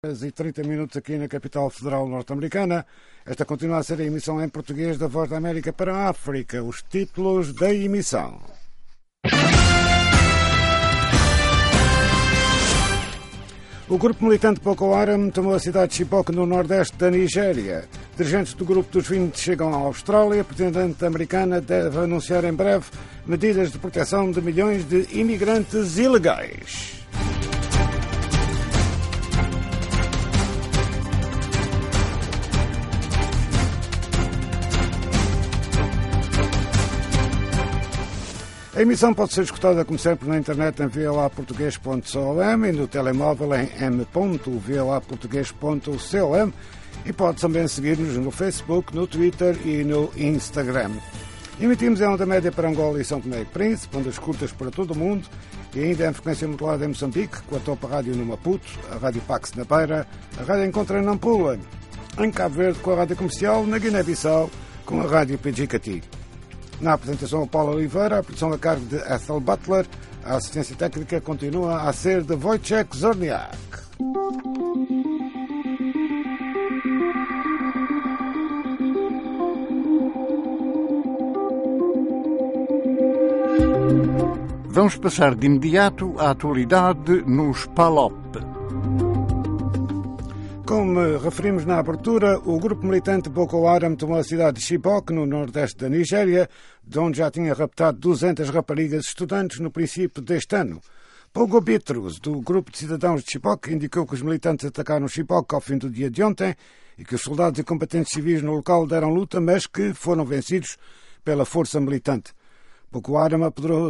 E 30 minutos aqui na capital federal norte-americana. Esta continua a ser a emissão em português da Voz da América para a África. Os títulos da emissão. O grupo militante Boko Haram tomou a cidade de Chibok, no nordeste da Nigéria. Dirigentes do grupo dos 20 chegam à Austrália. A presidente americana deve anunciar em breve medidas de proteção de milhões de imigrantes ilegais. A emissão pode ser escutada, como sempre, na internet em vlaportugues.com e no telemóvel em m.vlaportugues.com e pode também seguir-nos no Facebook, no Twitter e no Instagram. Emitimos em onda média para Angola e São Tomé e Príncipe, ondas curtas para todo o mundo e ainda em frequência modulada em Moçambique, com a Topa Rádio no Maputo, a Rádio Pax na Beira, a Rádio Encontro em Nampula, em Cabo Verde com a Rádio Comercial, na Guiné-Bissau com a Rádio PGCati. Na apresentação, o Paulo Oliveira, a produção a cargo de Ethel Butler, a assistência técnica continua a ser de Wojciech Zorniak. Vamos passar de imediato à atualidade nos PALOP. Como referimos na abertura, o grupo militante Boko Haram tomou a cidade de Chibok, no nordeste da Nigéria, de onde já tinha raptado 200 raparigas estudantes no princípio deste ano. Pogo Bitrus, do grupo de cidadãos de Chibok, indicou que os militantes atacaram Chibok ao fim do dia de ontem e que os soldados e combatentes civis no local deram luta, mas que foram vencidos pela força militante. Boko Haram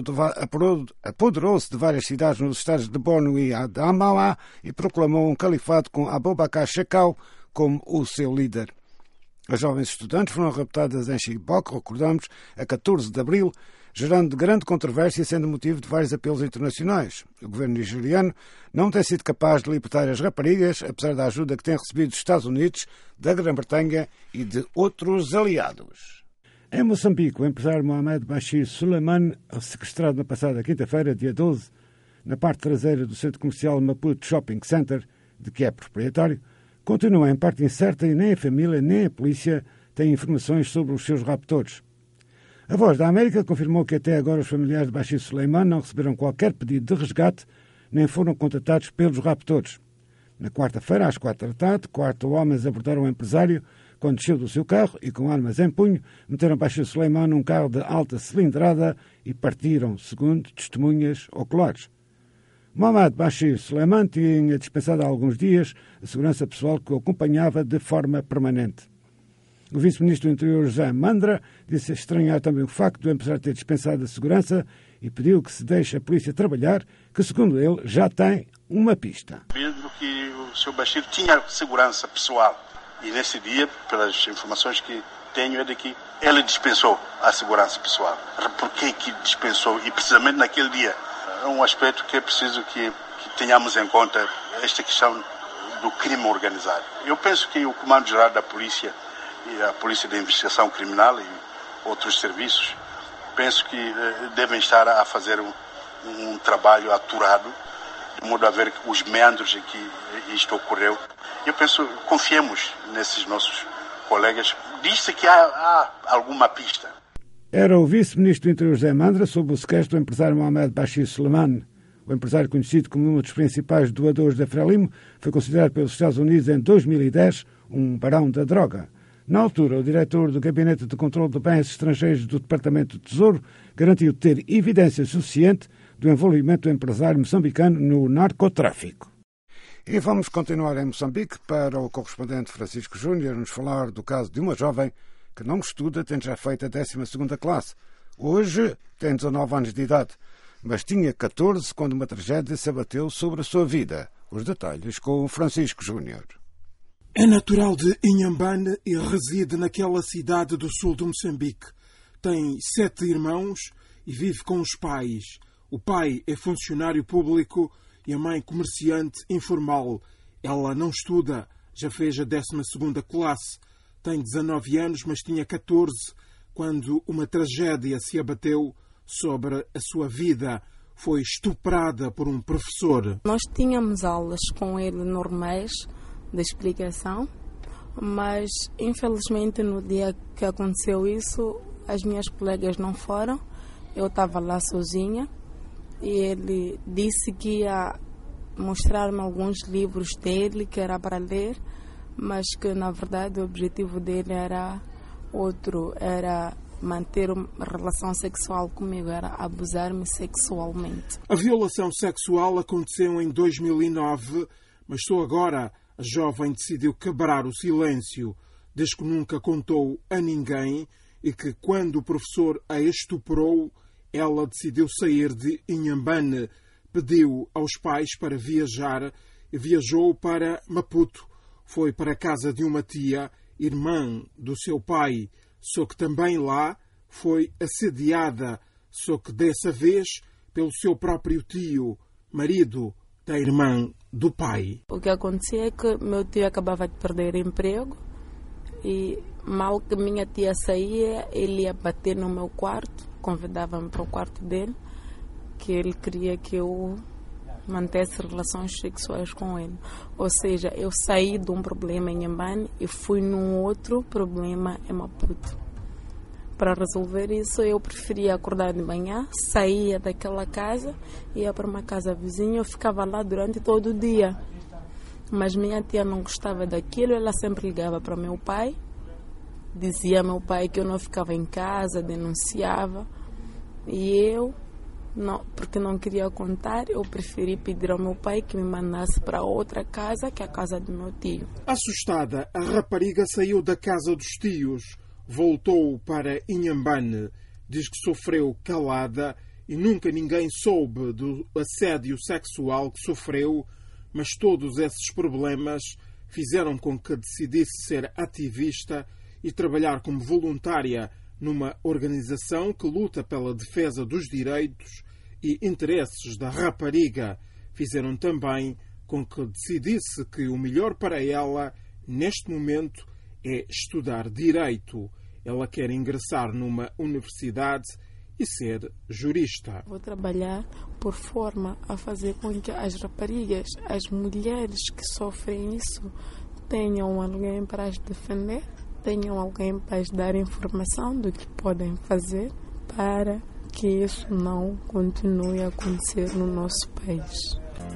apoderou-se de várias cidades nos estados de Borno e Adamawa e proclamou um califado com Abubakar Shekau como o seu líder. As jovens estudantes foram raptadas em Chibok, recordamos, a 14 de abril, gerando grande controvérsia, sendo motivo de vários apelos internacionais. O governo nigeriano não tem sido capaz de libertar as raparigas, apesar da ajuda que tem recebido dos Estados Unidos, da Grã-Bretanha e de outros aliados. Em Moçambique, o empresário Mohamed Bashir Suleiman, sequestrado na passada quinta-feira, dia 12, na parte traseira do centro comercial Maputo Shopping Center, de que é proprietário, continua em parte incerta e nem a família nem a polícia têm informações sobre os seus raptores. A Voz da América confirmou que até agora os familiares de Bashir Suleiman não receberam qualquer pedido de resgate nem foram contatados pelos raptores. Na quarta-feira, às 4 da tarde, 4 homens abordaram o empresário quando desceu do seu carro e, com armas em punho, meteram Bashir Suleiman num carro de alta cilindrada e partiram, segundo testemunhas oculares. Mohamed Bashir Suleiman tinha dispensado há alguns dias a segurança pessoal que o acompanhava de forma permanente. O vice-ministro do Interior, José Mandra, disse estranhar também o facto do empresário ter dispensado a segurança e pediu que se deixe a polícia trabalhar, que, segundo ele, já tem uma pista. Mesmo que o Sr. Bashir tinha segurança pessoal. E nesse dia, pelas informações que tenho, é de que ele dispensou a segurança pessoal. Por que dispensou? E precisamente naquele dia. É um aspecto que é preciso que tenhamos em conta, esta questão do crime organizado. Eu penso que o Comando-Geral da Polícia e a Polícia de Investigação Criminal e outros serviços, penso que devem estar a fazer um trabalho aturado, de modo a ver os meandros em que isto ocorreu. Eu penso, confiemos nesses nossos colegas. Diz-se que há alguma pista. Era o vice-ministro do Interior, José Mandra, sob o sequestro do empresário Mohamed Bashir Suleiman. O empresário, conhecido como um dos principais doadores da Frelimo, foi considerado pelos Estados Unidos em 2010 um barão da droga. Na altura, o diretor do Gabinete de Controlo de Bens Estrangeiros do Departamento do Tesouro garantiu ter evidência suficiente do envolvimento do empresário moçambicano no narcotráfico. E vamos continuar em Moçambique para o correspondente Francisco Júnior nos falar do caso de uma jovem que não estuda, tendo já feito a 12ª classe. Hoje tem 19 anos de idade, mas tinha 14 quando uma tragédia se abateu sobre a sua vida. Os detalhes com o Francisco Júnior. É natural de Inhambane e reside naquela cidade do sul de Moçambique. Tem 7 irmãos e vive com os pais. O pai é funcionário público e a mãe comerciante informal. Ela não estuda, já fez a 12ª classe. Tem 19 anos, mas tinha 14 quando uma tragédia se abateu sobre a sua vida. Foi estuprada por um professor. Nós tínhamos aulas com ele normais, de explicação, mas infelizmente no dia que aconteceu isso, as minhas colegas não foram, eu estava lá sozinha e ele disse que ia mostrar-me alguns livros dele que era para ler, mas que na verdade o objetivo dele era outro, era manter uma relação sexual comigo, era abusar-me sexualmente. A violação sexual aconteceu em 2009, mas só agora a jovem decidiu quebrar o silêncio, desde que nunca contou a ninguém e que quando o professor a estuprou, ela decidiu sair de Inhambane, pediu aos pais para viajar e viajou para Maputo. Foi para a casa de uma tia, irmã do seu pai, só que também lá foi assediada, só que dessa vez pelo seu próprio tio, marido da irmã do pai. O que acontecia é que meu tio acabava de perder emprego e mal que minha tia saía, ele ia bater no meu quarto, convidava-me para o quarto dele, que ele queria que eu mantesse relações sexuais com ele. Ou seja, eu saí de um problema em Inhambane e fui num outro problema em Maputo. Para resolver isso, eu preferia acordar de manhã, saía daquela casa, ia para uma casa vizinha, eu ficava lá durante todo o dia. Mas minha tia não gostava daquilo, ela sempre ligava para meu pai, dizia ao meu pai que eu não ficava em casa, denunciava. E eu, não, porque não queria contar, eu preferi pedir ao meu pai que me mandasse para outra casa, que é a casa do meu tio. Assustada, a rapariga saiu da casa dos tios, voltou para Inhambane, diz que sofreu calada e nunca ninguém soube do assédio sexual que sofreu, mas todos esses problemas fizeram com que decidisse ser ativista e trabalhar como voluntária numa organização que luta pela defesa dos direitos e interesses da rapariga. Fizeram também com que decidisse que o melhor para ela, neste momento, é estudar direito. Ela quer ingressar numa universidade e ser jurista. Vou trabalhar por forma a fazer com que as raparigas, as mulheres que sofrem isso, tenham alguém para as defender, tenham alguém para as dar informação do que podem fazer para que isso não continue a acontecer no nosso país.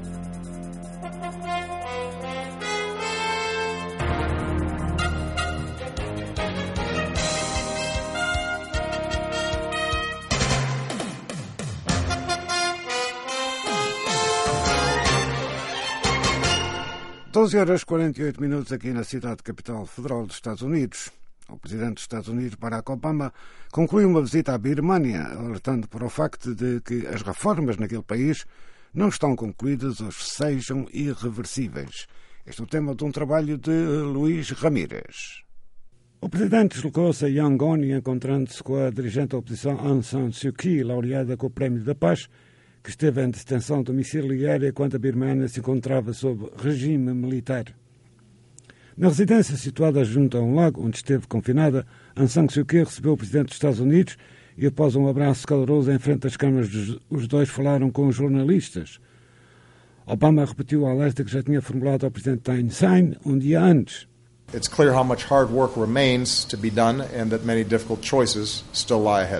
Horas 48 minutos aqui na cidade capital federal dos Estados Unidos. O presidente dos Estados Unidos, Barack Obama, concluiu uma visita à Birmânia, alertando para o facto de que as reformas naquele país não estão concluídas ou sejam irreversíveis. Este é o tema de um trabalho de Luís Ramírez. O presidente deslocou-se a Yangon e, encontrando-se com a dirigente da oposição Aung San Suu Kyi, laureada com o Prémio da Paz, que esteve em detenção domiciliária quando a Birmânia se encontrava sob regime militar. Na residência situada junto a um lago, onde esteve confinada, Aung San Suu Kyi recebeu o presidente dos Estados Unidos e, após um abraço caloroso em frente às câmaras, os dois falaram com os jornalistas. Obama repetiu o alerta que já tinha formulado ao presidente Thein Sein um dia antes. It's clear how much hard work remains to be done and that many difficult choices still lie ahead.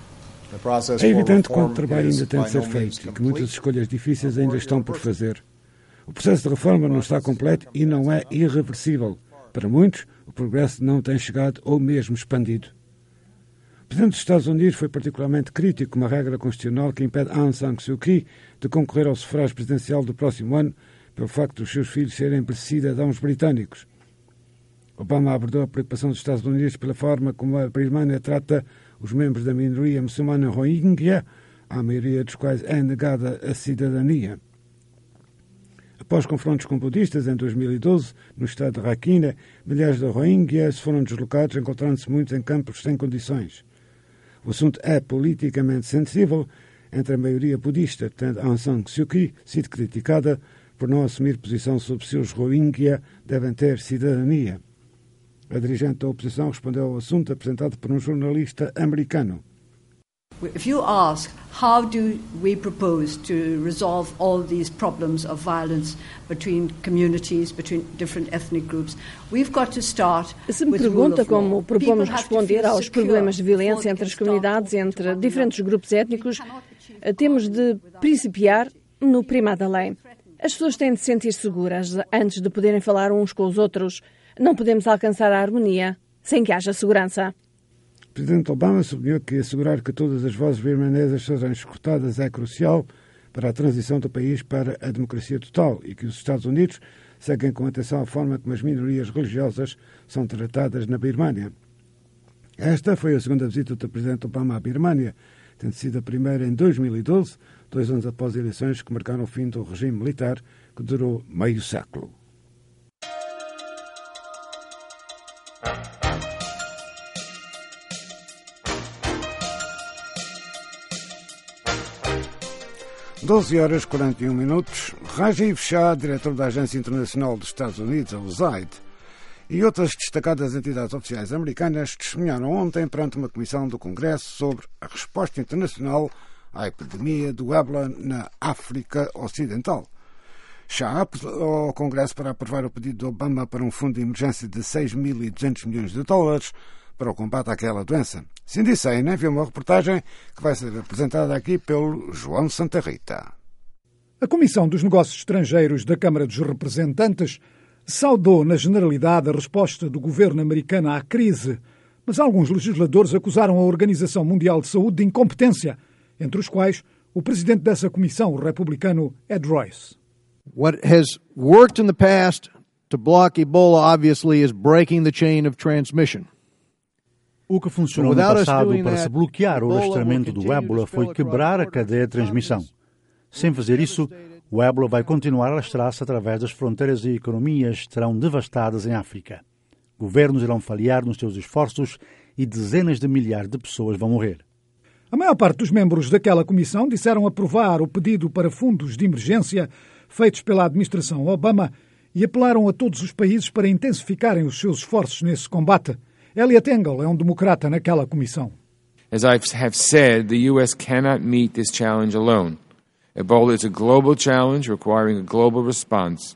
É evidente que o trabalho ainda tem de ser feito e que muitas escolhas difíceis ainda estão por fazer. O processo de reforma não está completo e não é irreversível. Para muitos, o progresso não tem chegado ou mesmo expandido. O presidente dos Estados Unidos foi particularmente crítico com uma regra constitucional que impede Aung San Suu Kyi de concorrer ao sufrágio presidencial do próximo ano pelo facto dos seus filhos serem cidadãos britânicos. Obama abordou a preocupação dos Estados Unidos pela forma como a Birmânia trata os membros da minoria muçulmana Rohingya, à maioria dos quais é negada a cidadania. Após confrontos com budistas em 2012, no estado de Rakhine, milhares de Rohingyas foram deslocados, encontrando-se muitos em campos sem condições. O assunto é politicamente sensível entre a maioria budista, tendo Aung San Suu Kyi sido criticada por não assumir posição sobre se os Rohingya devem ter cidadania. A dirigente da oposição respondeu ao assunto apresentado por um jornalista americano. If you ask, how do we propose to resolve all these problems of violence between communities, between different ethnic groups, we've got to start Se me pergunta como propomos responder aos problemas de violência entre as comunidades, entre diferentes grupos étnicos, temos de principiar no primado da lei. As pessoas têm de se sentir seguras antes de poderem falar uns com os outros. Não podemos alcançar a harmonia sem que haja segurança. O Presidente Obama sublinhou que assegurar que todas as vozes birmanesas sejam escutadas é crucial para a transição do país para a democracia total e que os Estados Unidos seguem com atenção a forma como as minorias religiosas são tratadas na Birmânia. Esta foi a segunda visita do Presidente Obama à Birmânia, tendo sido a primeira em 2012, 2 anos após eleições que marcaram o fim do regime militar, que durou meio século. (12 horas 41 minutos). Rajiv Shah, diretor da Agência Internacional dos Estados Unidos, a USAID, e outras destacadas entidades oficiais americanas testemunharam ontem perante uma comissão do Congresso sobre a resposta internacional à epidemia do ébola na África Ocidental. Shah apelou ao Congresso para aprovar o pedido de Obama para um fundo de emergência de 6.200 milhões de dólares para o combate àquela doença. Cindy Seina enviou uma reportagem que vai ser apresentada aqui pelo João Santa Rita. A Comissão dos Negócios Estrangeiros da Câmara dos Representantes saudou na generalidade a resposta do governo americano à crise, mas alguns legisladores acusaram a Organização Mundial de Saúde de incompetência, entre os quais o presidente dessa comissão, o republicano Ed Royce. What has worked in the past to block Ebola, obviously, is breaking the chain of transmission. O que funcionou no passado para se bloquear o alastramento do ébola foi quebrar a cadeia de transmissão. Sem fazer isso, o ébola vai continuar a alastrar-se através das fronteiras e economias estarão devastadas em África. Governos irão falhar nos seus esforços e dezenas de milhares de pessoas vão morrer. A maior parte dos membros daquela comissão disseram aprovar o pedido para fundos de emergência feitos pela administração Obama e apelaram a todos os países para intensificarem os seus esforços nesse combate. Elliot Engel é um democrata naquela comissão. As I have said, the U.S. cannot meet this challenge alone. Ebola is a global challenge requiring a global response.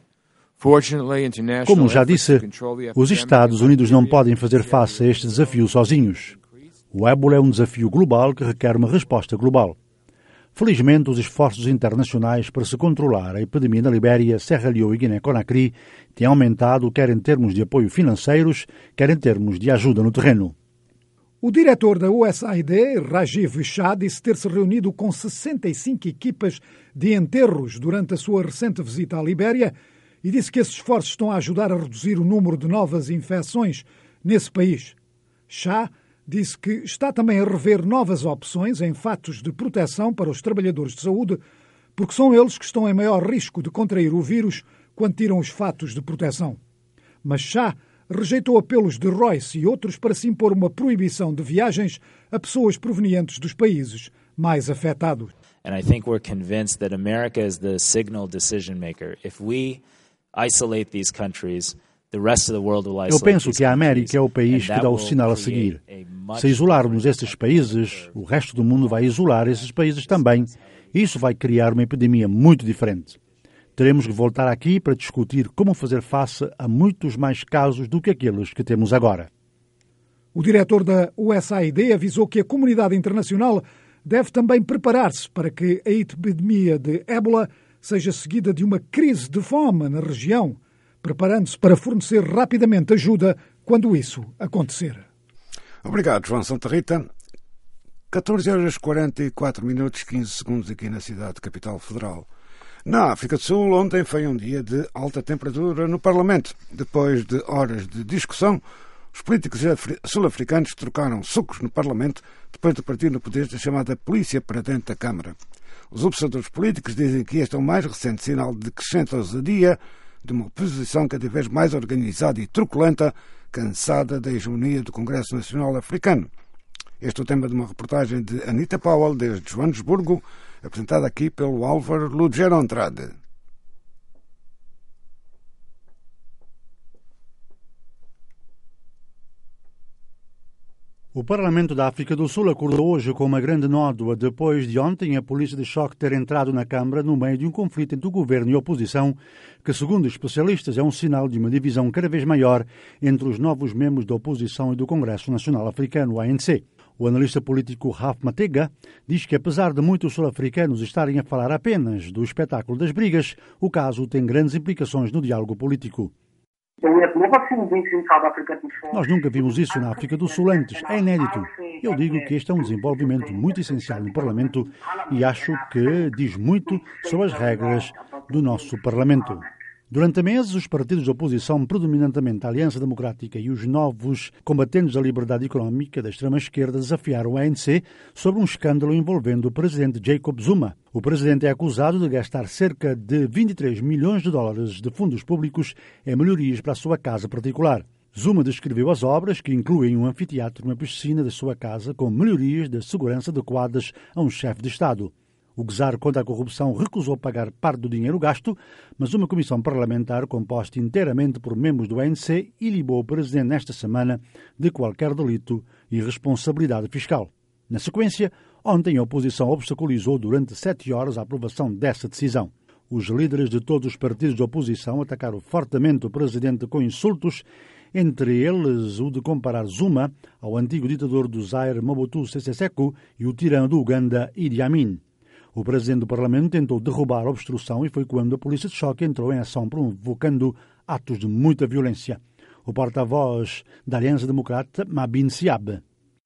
Como já disse, os Estados Unidos não podem fazer face a este desafio sozinhos. O ébola é um desafio global que requer uma resposta global. Felizmente, os esforços internacionais para se controlar a epidemia na Libéria, Serra Leoa e Guiné-Conakry têm aumentado quer em termos de apoio financeiros, quer em termos de ajuda no terreno. O diretor da USAID, Rajiv Shah, disse ter-se reunido com 65 equipas de enterros durante a sua recente visita à Libéria e disse que esses esforços estão a ajudar a reduzir o número de novas infecções nesse país. Shah disse que está também a rever novas opções em fatos de proteção para os trabalhadores de saúde, porque são eles que estão em maior risco de contrair o vírus quando tiram os fatos de proteção. Mas Shah rejeitou apelos de Royce e outros para se impor uma proibição de viagens a pessoas provenientes dos países mais afetados. And I think we're convinced that America is the signal decision maker. If we isolate these countries, eu penso que a América é o país que dá o sinal a seguir. Se isolarmos esses países, o resto do mundo vai isolar esses países também. E isso vai criar uma epidemia muito diferente. Teremos que voltar aqui para discutir como fazer face a muitos mais casos do que aqueles que temos agora. O diretor da USAID avisou que a comunidade internacional deve também preparar-se para que a epidemia de ébola seja seguida de uma crise de fome na região, preparando-se para fornecer rapidamente ajuda quando isso acontecer. Obrigado, João Santa Rita. 14 horas 44 minutos 15 segundos aqui na cidade capital federal. Na África do Sul, ontem foi um dia de alta temperatura no Parlamento. Depois de horas de discussão, os políticos sul-africanos trocaram socos no Parlamento depois de partir no poder da chamada polícia para dentro da Câmara. Os observadores políticos dizem que este é o mais recente sinal de crescente ousadia de uma oposição cada vez mais organizada e truculenta, cansada da hegemonia do Congresso Nacional Africano. Este é o tema de uma reportagem de Anita Powell, desde Joanesburgo, apresentada aqui pelo Álvaro Lugero Andrade. O Parlamento da África do Sul acordou hoje com uma grande nódoa depois de ontem a polícia de choque ter entrado na Câmara no meio de um conflito entre o governo e a oposição, que, segundo especialistas, é um sinal de uma divisão cada vez maior entre os novos membros da oposição e do Congresso Nacional Africano, o ANC. O analista político Raf Matega diz que, apesar de muitos sul-africanos estarem a falar apenas do espetáculo das brigas, o caso tem grandes implicações no diálogo político. Nós nunca vimos isso na África do Sul antes. É inédito. Eu digo que este é um desenvolvimento muito essencial no Parlamento e acho que diz muito sobre as regras do nosso Parlamento. Durante meses, os partidos de oposição, predominantemente a Aliança Democrática e os novos combatentes da liberdade económica da extrema-esquerda, desafiaram o ANC sobre um escândalo envolvendo o presidente Jacob Zuma. O presidente é acusado de gastar cerca de 23 milhões de dólares de fundos públicos em melhorias para a sua casa particular. Zuma descreveu as obras, que incluem um anfiteatro e uma piscina da sua casa, com melhorias de segurança adequadas a um chefe de Estado. O Czar contra a corrupção recusou pagar parte do dinheiro gasto, mas uma comissão parlamentar composta inteiramente por membros do ANC ilibou o presidente nesta semana de qualquer delito e responsabilidade fiscal. Na sequência, ontem a oposição obstaculizou durante 7 horas a aprovação dessa decisão. Os líderes de todos os partidos de oposição atacaram fortemente o presidente com insultos, entre eles o de comparar Zuma ao antigo ditador do Zaire Mobutu Sese Seko e o tirano do Uganda Idi Amin. O presidente do Parlamento tentou derrubar a obstrução e foi quando a polícia de choque entrou em ação, provocando atos de muita violência. O porta-voz da Aliança Democrata, Mabin Siab.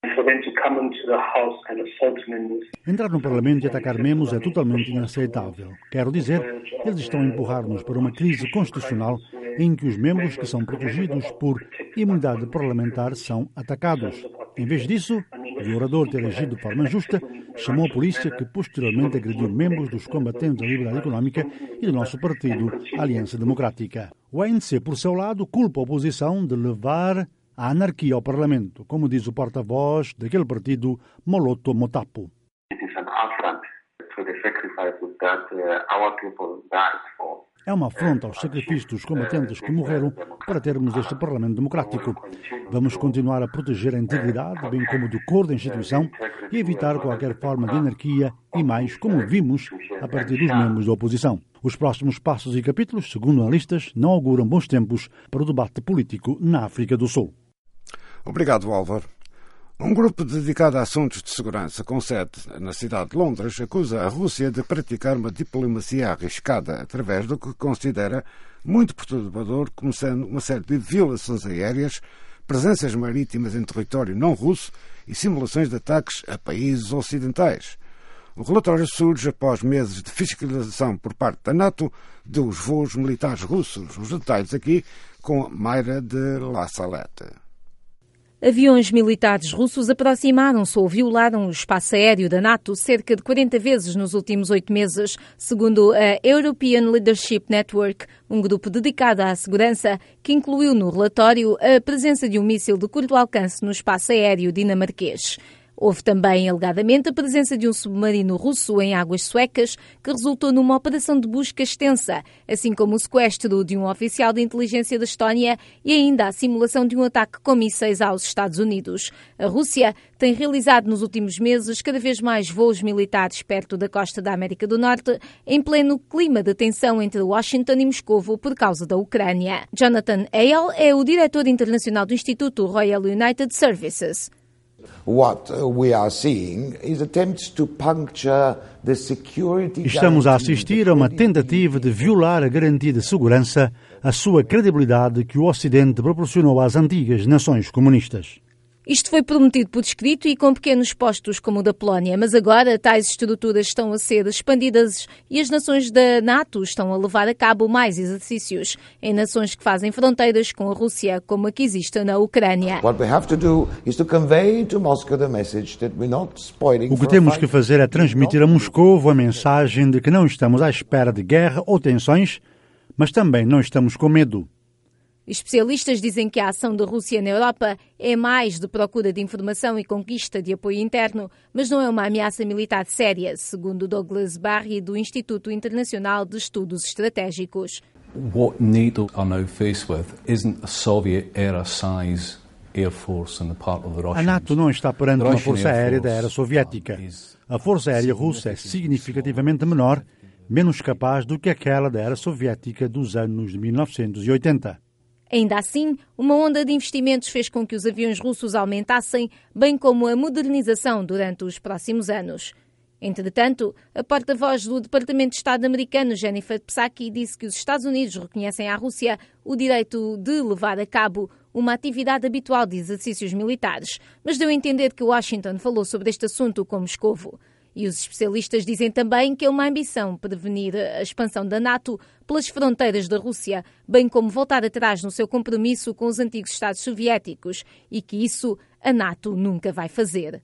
Entrar no Parlamento e atacar membros é totalmente inaceitável. Quero dizer, eles estão a empurrar-nos para uma crise constitucional em que os membros que são protegidos por imunidade parlamentar são atacados. Em vez disso, o orador ter agido de forma justa, chamou a polícia, que posteriormente agrediu membros dos combatentes da liberdade económica e do nosso partido, a Aliança Democrática. O ANC, por seu lado, culpa a oposição de levar a anarquia ao Parlamento, como diz o porta-voz daquele partido, Moloto Motapo. É uma afronta aos sacrifícios dos combatentes que morreram para termos este Parlamento democrático. Vamos continuar a proteger a integridade, bem como o decoro da instituição, e evitar qualquer forma de anarquia e mais, como vimos, a partir dos membros da oposição. Os próximos passos e capítulos, segundo analistas, não auguram bons tempos para o debate político na África do Sul. Obrigado, Álvaro. Um grupo dedicado a assuntos de segurança com sede na cidade de Londres acusa a Rússia de praticar uma diplomacia arriscada através do que considera muito perturbador, como sendo uma série de violações aéreas, presenças marítimas em território não russo e simulações de ataques a países ocidentais. O relatório surge após meses de fiscalização por parte da NATO dos voos militares russos. Os detalhes aqui com Mayra de La Salette. Aviões militares russos aproximaram-se ou violaram o espaço aéreo da NATO cerca de 40 vezes nos últimos 8 meses, segundo a European Leadership Network, um grupo dedicado à segurança que incluiu no relatório a presença de um míssil de curto alcance no espaço aéreo dinamarquês. Houve também, alegadamente, a presença de um submarino russo em águas suecas que resultou numa operação de busca extensa, assim como o sequestro de um oficial de inteligência da Estónia e ainda a simulação de um ataque com mísseis aos Estados Unidos. A Rússia tem realizado nos últimos meses cada vez mais voos militares perto da costa da América do Norte, em pleno clima de tensão entre Washington e Moscovo por causa da Ucrânia. Jonathan Hale é o diretor internacional do Instituto Royal United Services. Estamos a assistir a uma tentativa de violar a garantia de segurança, a sua credibilidade que o Ocidente proporcionou às antigas nações comunistas. Isto foi prometido por escrito e com pequenos postos como o da Polónia, mas agora tais estruturas estão a ser expandidas e as nações da NATO estão a levar a cabo mais exercícios em nações que fazem fronteiras com a Rússia, como a que existe na Ucrânia. O que temos que fazer é transmitir a Moscou a mensagem de que não estamos à espera de guerra ou tensões, mas também não estamos com medo. Especialistas dizem que a ação da Rússia na Europa é mais de procura de informação e conquista de apoio interno, mas não é uma ameaça militar séria, segundo Douglas Barry, do Instituto Internacional de Estudos Estratégicos. What NATO are now faced with isn't a Soviet-era size A NATO não está perante uma força aérea da era soviética. A força aérea russa é significativamente menor, menos capaz do que aquela da era soviética dos anos de 1980. Ainda assim, uma onda de investimentos fez com que os aviões russos aumentassem, bem como a modernização durante os próximos anos. Entretanto, a porta-voz do Departamento de Estado americano, Jennifer Psaki, disse que os Estados Unidos reconhecem à Rússia o direito de levar a cabo uma atividade habitual de exercícios militares, mas deu a entender que Washington falou sobre este assunto com Moscovo. E os especialistas dizem também que é uma ambição prevenir a expansão da NATO pelas fronteiras da Rússia, bem como voltar atrás no seu compromisso com os antigos Estados soviéticos, e que isso a NATO nunca vai fazer.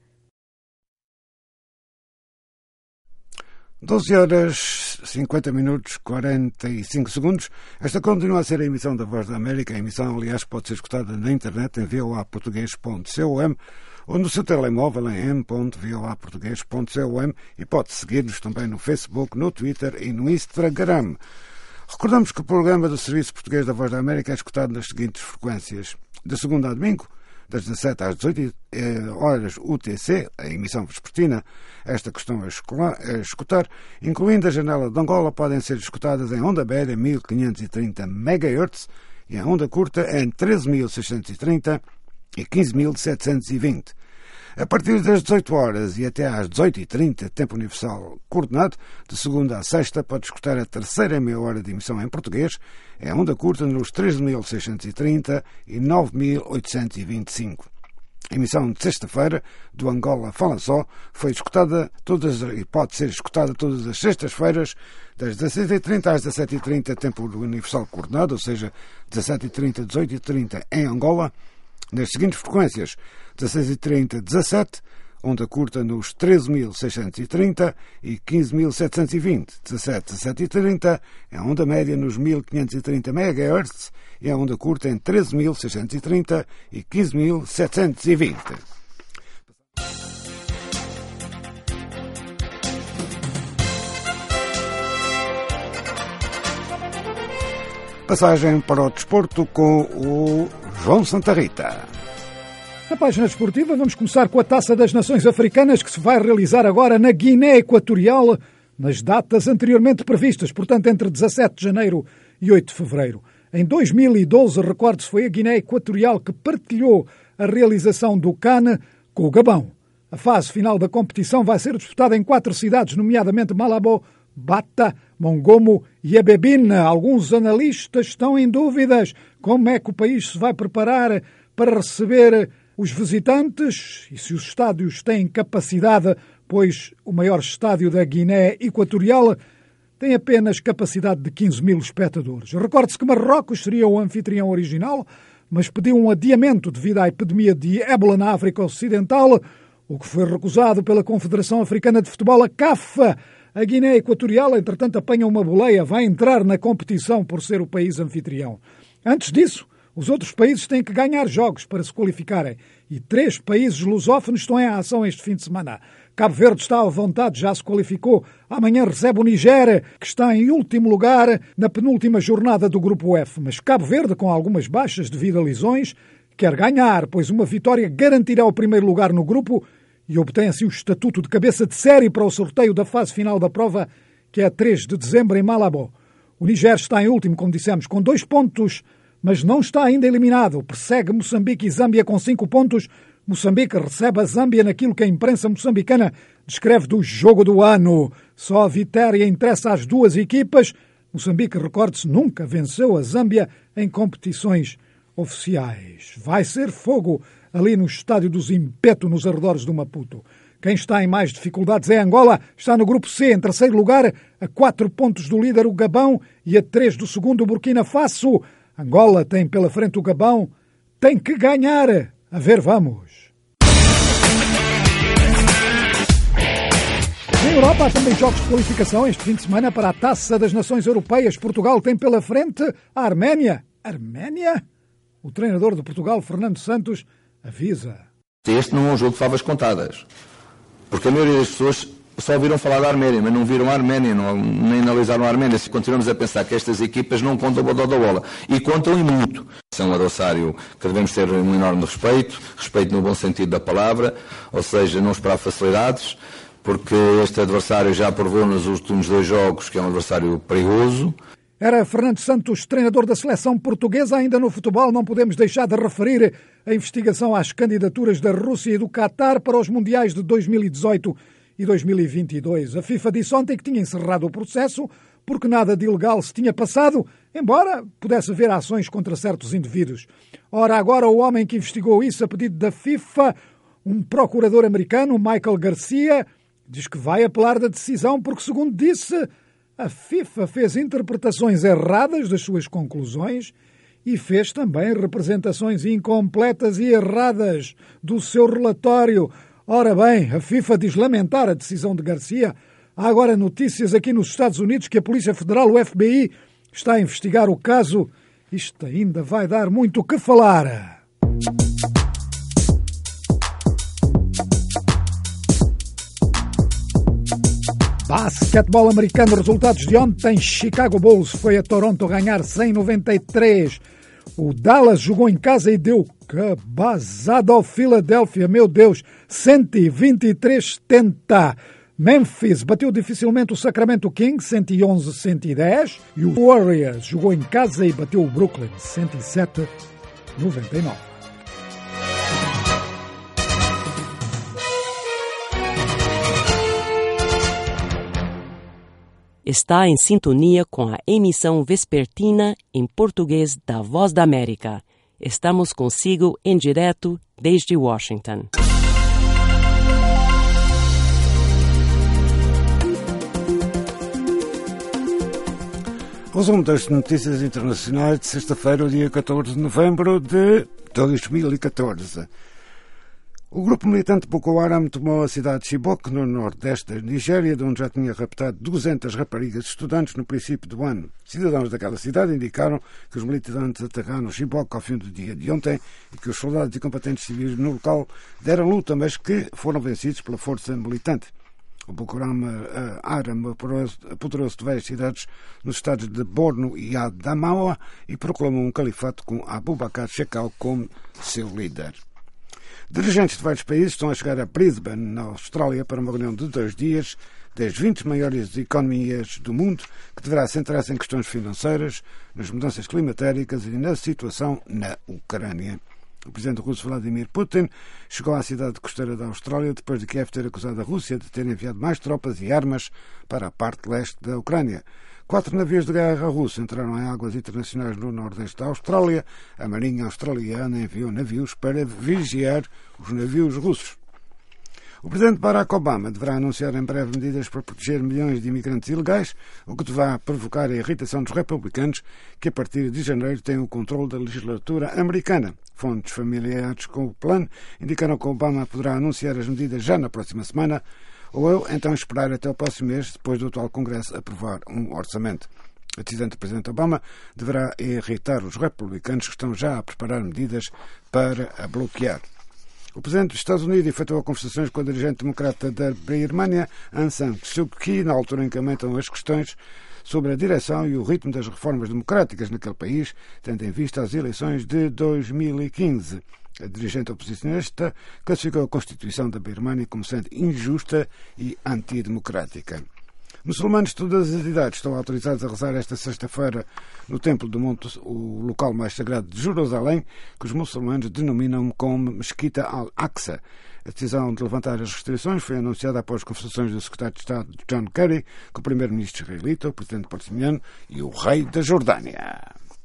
12 horas, 50 minutos, 45 segundos. Esta continua a ser a emissão da Voz da América. A emissão, aliás, pode ser escutada na internet em voaportugues.com ou no seu telemóvel em m.voaportugues.com e pode seguir-nos também no Facebook, no Twitter e no Instagram. Recordamos que o programa do Serviço Português da Voz da América é escutado nas seguintes frequências: de segunda a domingo, das 17 às 18 horas UTC, a emissão vespertina. Esta questão a escutar, incluindo a janela de Angola, podem ser escutadas em onda média em 1530 MHz e em onda curta em 13.630 e 15.720. A partir das 18 horas e até às 18h30, tempo universal coordenado, de segunda a sexta, pode escutar a terceira meia hora de emissão em português, em onda curta nos 13.630 e 9.825. A emissão de sexta-feira, do Angola Fala Só, foi escutada e pode ser escutada todas as sextas-feiras, das 16h30 às 17h30, tempo universal coordenado, ou seja, 17h30, 18h30 em Angola, nas seguintes frequências: 16h30, 17, onda curta nos 13.630 e 15.720, 17h30 em onda média nos 1.530 MHz e em onda curta em 13.630 e 15.720. Passagem para o desporto com o João Santa Rita. Na página desportiva vamos começar com a Taça das Nações Africanas, que se vai realizar agora na Guiné Equatorial, nas datas anteriormente previstas, portanto entre 17 de janeiro e 8 de fevereiro. Em 2012, recorde-se, foi a Guiné Equatorial que partilhou a realização do CAN com o Gabão. A fase final da competição vai ser disputada em 4 cidades, nomeadamente Malabo, Bata, Mongomo e Abebina. Alguns analistas estão em dúvidas como é que o país se vai preparar para receber os visitantes e se os estádios têm capacidade, pois o maior estádio da Guiné Equatorial tem apenas capacidade de 15 mil espectadores. Recorde-se que Marrocos seria o anfitrião original, mas pediu um adiamento devido à epidemia de ébola na África Ocidental, o que foi recusado pela Confederação Africana de Futebol, a CAF. A Guiné Equatorial, entretanto, apanha uma boleia, vai entrar na competição por ser o país anfitrião. Antes disso, os outros países têm que ganhar jogos para se qualificarem. E 3 países lusófonos estão em ação este fim de semana. Cabo Verde está à vontade, já se qualificou. Amanhã recebe o Nigéria, que está em último lugar na penúltima jornada do Grupo F. Mas Cabo Verde, com algumas baixas devido a lesões, quer ganhar, pois uma vitória garantirá o primeiro lugar no grupo e obtém assim o estatuto de cabeça de série para o sorteio da fase final da prova, que é a 3 de dezembro em Malabo. O Niger está em último, como dissemos, com 2 pontos, mas não está ainda eliminado. Persegue Moçambique e Zâmbia com 5 pontos. Moçambique recebe a Zâmbia naquilo que a imprensa moçambicana descreve do jogo do ano. Só a vitória interessa às 2 equipas. Moçambique, recorde-se, nunca venceu a Zâmbia em competições oficiais. Vai ser fogo ali no estádio do Zimpeto, nos arredores do Maputo. Quem está em mais dificuldades é Angola. Está no grupo C, em terceiro lugar, a 4 pontos do líder o Gabão e a 3 do segundo o Burkina Faso. Angola tem pela frente o Gabão. Tem que ganhar. A ver, vamos. Na Europa há também jogos de qualificação este fim de semana para a Taça das Nações Europeias. Portugal tem pela frente a Arménia. Arménia? O treinador de Portugal, Fernando Santos, avisa. Este não é um jogo de favas contadas, porque a maioria das pessoas só ouviram falar da Arménia, mas não viram a Arménia, nem analisaram a Arménia. Se continuamos a pensar que estas equipas não contam o bodó da bola, e contam e muito. É um adversário que devemos ter um enorme respeito no bom sentido da palavra, ou seja, não esperar facilidades, porque este adversário já provou nos últimos 2 jogos que é um adversário perigoso. Era Fernando Santos, treinador da seleção portuguesa. Ainda no futebol, não podemos deixar de referir a investigação às candidaturas da Rússia e do Qatar para os Mundiais de 2018 e 2022. A FIFA disse ontem que tinha encerrado o processo porque nada de ilegal se tinha passado, embora pudesse haver ações contra certos indivíduos. Ora, agora o homem que investigou isso a pedido da FIFA, um procurador americano, Michael Garcia, diz que vai apelar da decisão porque, segundo disse, a FIFA fez interpretações erradas das suas conclusões e fez também representações incompletas e erradas do seu relatório. Ora bem, a FIFA diz lamentar a decisão de Garcia. Há agora notícias aqui nos Estados Unidos que a Polícia Federal, o FBI, está a investigar o caso. Isto ainda vai dar muito o que falar. Basquetebol americano, resultados de ontem. Chicago Bulls foi a Toronto ganhar 100-93. O Dallas jogou em casa e deu cabazada ao Philadelphia, meu Deus, 123-70. Memphis bateu dificilmente o Sacramento Kings, 111-110. E o Warriors jogou em casa e bateu o Brooklyn, 107-99. Está em sintonia com a emissão vespertina em português da Voz da América. Estamos consigo em direto desde Washington. Resumo das notícias internacionais de sexta-feira, dia 14 de novembro de 2014. O grupo militante Boko Haram tomou a cidade de Chibok, no nordeste da Nigéria, de onde já tinha raptado 200 raparigas estudantes no princípio do ano. Cidadãos daquela cidade indicaram que os militantes atacaram Chibok ao fim do dia de ontem e que os soldados e combatentes civis no local deram luta, mas que foram vencidos pela força militante. O Boko Haram apoderou-se de várias cidades nos estados de Borno e Adamawa e proclamou um califato com Abubakar Shekau como seu líder. Dirigentes de vários países estão a chegar a Brisbane, na Austrália, para uma reunião de 2 dias das 20 maiores economias do mundo, que deverá centrar-se em questões financeiras, nas mudanças climatéricas e na situação na Ucrânia. O presidente russo Vladimir Putin chegou à cidade costeira da Austrália depois de Kiev ter acusado a Rússia de ter enviado mais tropas e armas para a parte leste da Ucrânia. 4 navios de guerra russos entraram em águas internacionais no nordeste da Austrália. A Marinha Australiana enviou navios para vigiar os navios russos. O presidente Barack Obama deverá anunciar em breve medidas para proteger milhões de imigrantes ilegais, o que deverá provocar a irritação dos republicanos, que a partir de janeiro têm o controle da legislatura americana. Fontes familiares com o plano indicaram que Obama poderá anunciar as medidas já na próxima semana, ou então esperar até o próximo mês, depois do atual Congresso aprovar um orçamento. A decisão do presidente Obama deverá irritar os republicanos que estão já a preparar medidas para a bloquear. O presidente dos Estados Unidos efetuou conversações com a dirigente democrata da Birmânia, Aung San Suu Kyi, na altura em que aumentam as questões sobre a direção e o ritmo das reformas democráticas naquele país, tendo em vista as eleições de 2015. A dirigente oposicionista classificou a Constituição da Birmânia como sendo injusta e antidemocrática. Muçulmanos de todas as idades estão autorizados a rezar esta sexta-feira no Templo do Monte, o local mais sagrado de Jerusalém, que os muçulmanos denominam como Mesquita al-Aqsa. A decisão de levantar as restrições foi anunciada após conversações do secretário de Estado John Kerry com o primeiro-ministro israelita, o presidente palestiniano e o rei da Jordânia.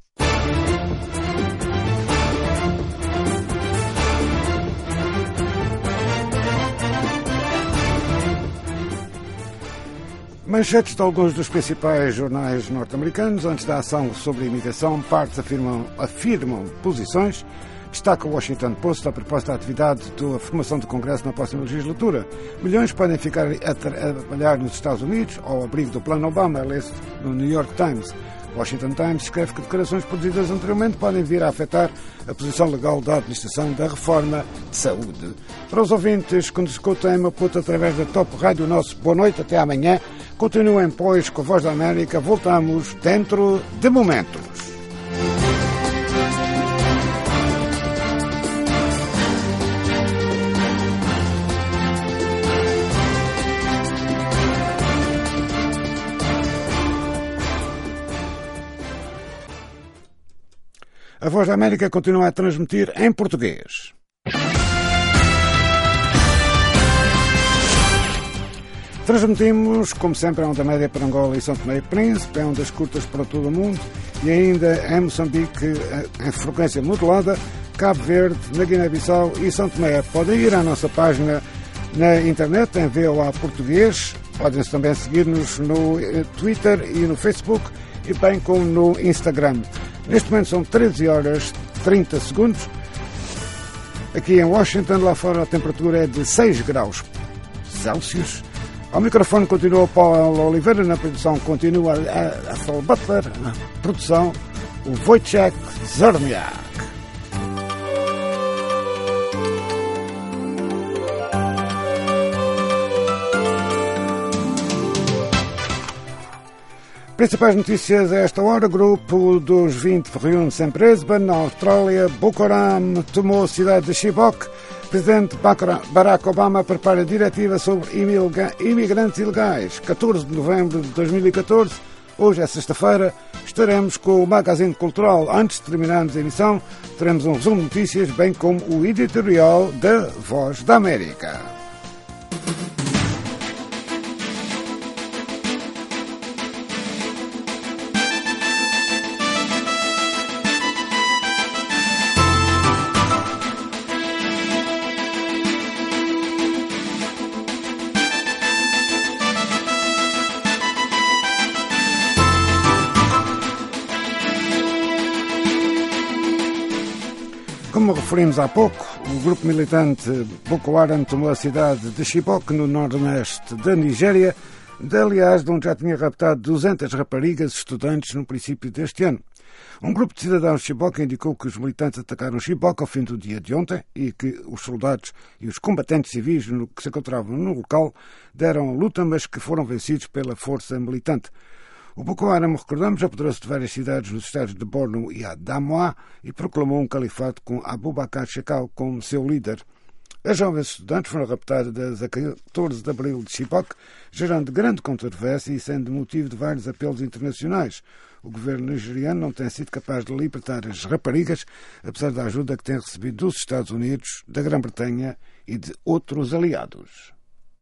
Manchetes de alguns dos principais jornais norte-americanos. Antes da ação sobre a imigração, partes afirmam posições. Destaca o Washington Post a proposta da atividade da formação do Congresso na próxima legislatura. Milhões podem ficar a trabalhar nos Estados Unidos ao abrigo do Plano Obama, lê-se no New York Times. O Washington Times escreve que declarações produzidas anteriormente podem vir a afetar a posição legal da administração da reforma de saúde. Para os ouvintes que nos escutem, Maputo, através da Top Rádio Nosso, boa noite, até amanhã. Continuem, pois, com a Voz da América. Voltamos dentro de momentos. A Voz da América continua a transmitir em português. Transmitimos, como sempre, a onda média para Angola e São Tomé e Príncipe, a ondas curtas para todo o mundo e ainda em Moçambique em frequência modulada, Cabo Verde, na Guiné-Bissau e São Tomé. Podem ir à nossa página na internet em VOA Português. Podem também seguir-nos no Twitter e no Facebook e bem como no Instagram. Neste momento são 13 horas 30 segundos. Aqui em Washington, lá fora a temperatura é de 6 graus Celsius. Ao microfone continua o Paulo Oliveira, na produção continua a Saul Butler, na produção o Wojciech Zorniak. Principais notícias a esta hora. Grupo dos 20 reúne-se em Brisbane, na Austrália. Boko Haram tomou a cidade de Chibok. Presidente Barack Obama prepara diretiva sobre imigrantes ilegais. 14 de novembro de 2014, hoje é sexta-feira, estaremos com o Magazine Cultural. Antes de terminarmos a emissão, teremos um resumo de notícias, bem como o editorial da Voz da América. Como referimos há pouco, o grupo militante Boko Haram tomou a cidade de Chibok, no nordeste da Nigéria, aliás, de onde já tinha raptado 200 raparigas estudantes no princípio deste ano. Um grupo de cidadãos de Chibok indicou que os militantes atacaram Chibok ao fim do dia de ontem e que os soldados e os combatentes civis que se encontravam no local deram luta, mas que foram vencidos pela força militante. O Boko Haram, recordamos, apoderou-se de várias cidades nos estados de Borno e Adamawa e proclamou um califato com Abubakar Shekau como seu líder. As jovens estudantes foram raptadas a 14 de abril de Chibok, gerando grande controvérsia e sendo motivo de vários apelos internacionais. O governo nigeriano não tem sido capaz de libertar as raparigas, apesar da ajuda que tem recebido dos Estados Unidos, da Grã-Bretanha e de outros aliados.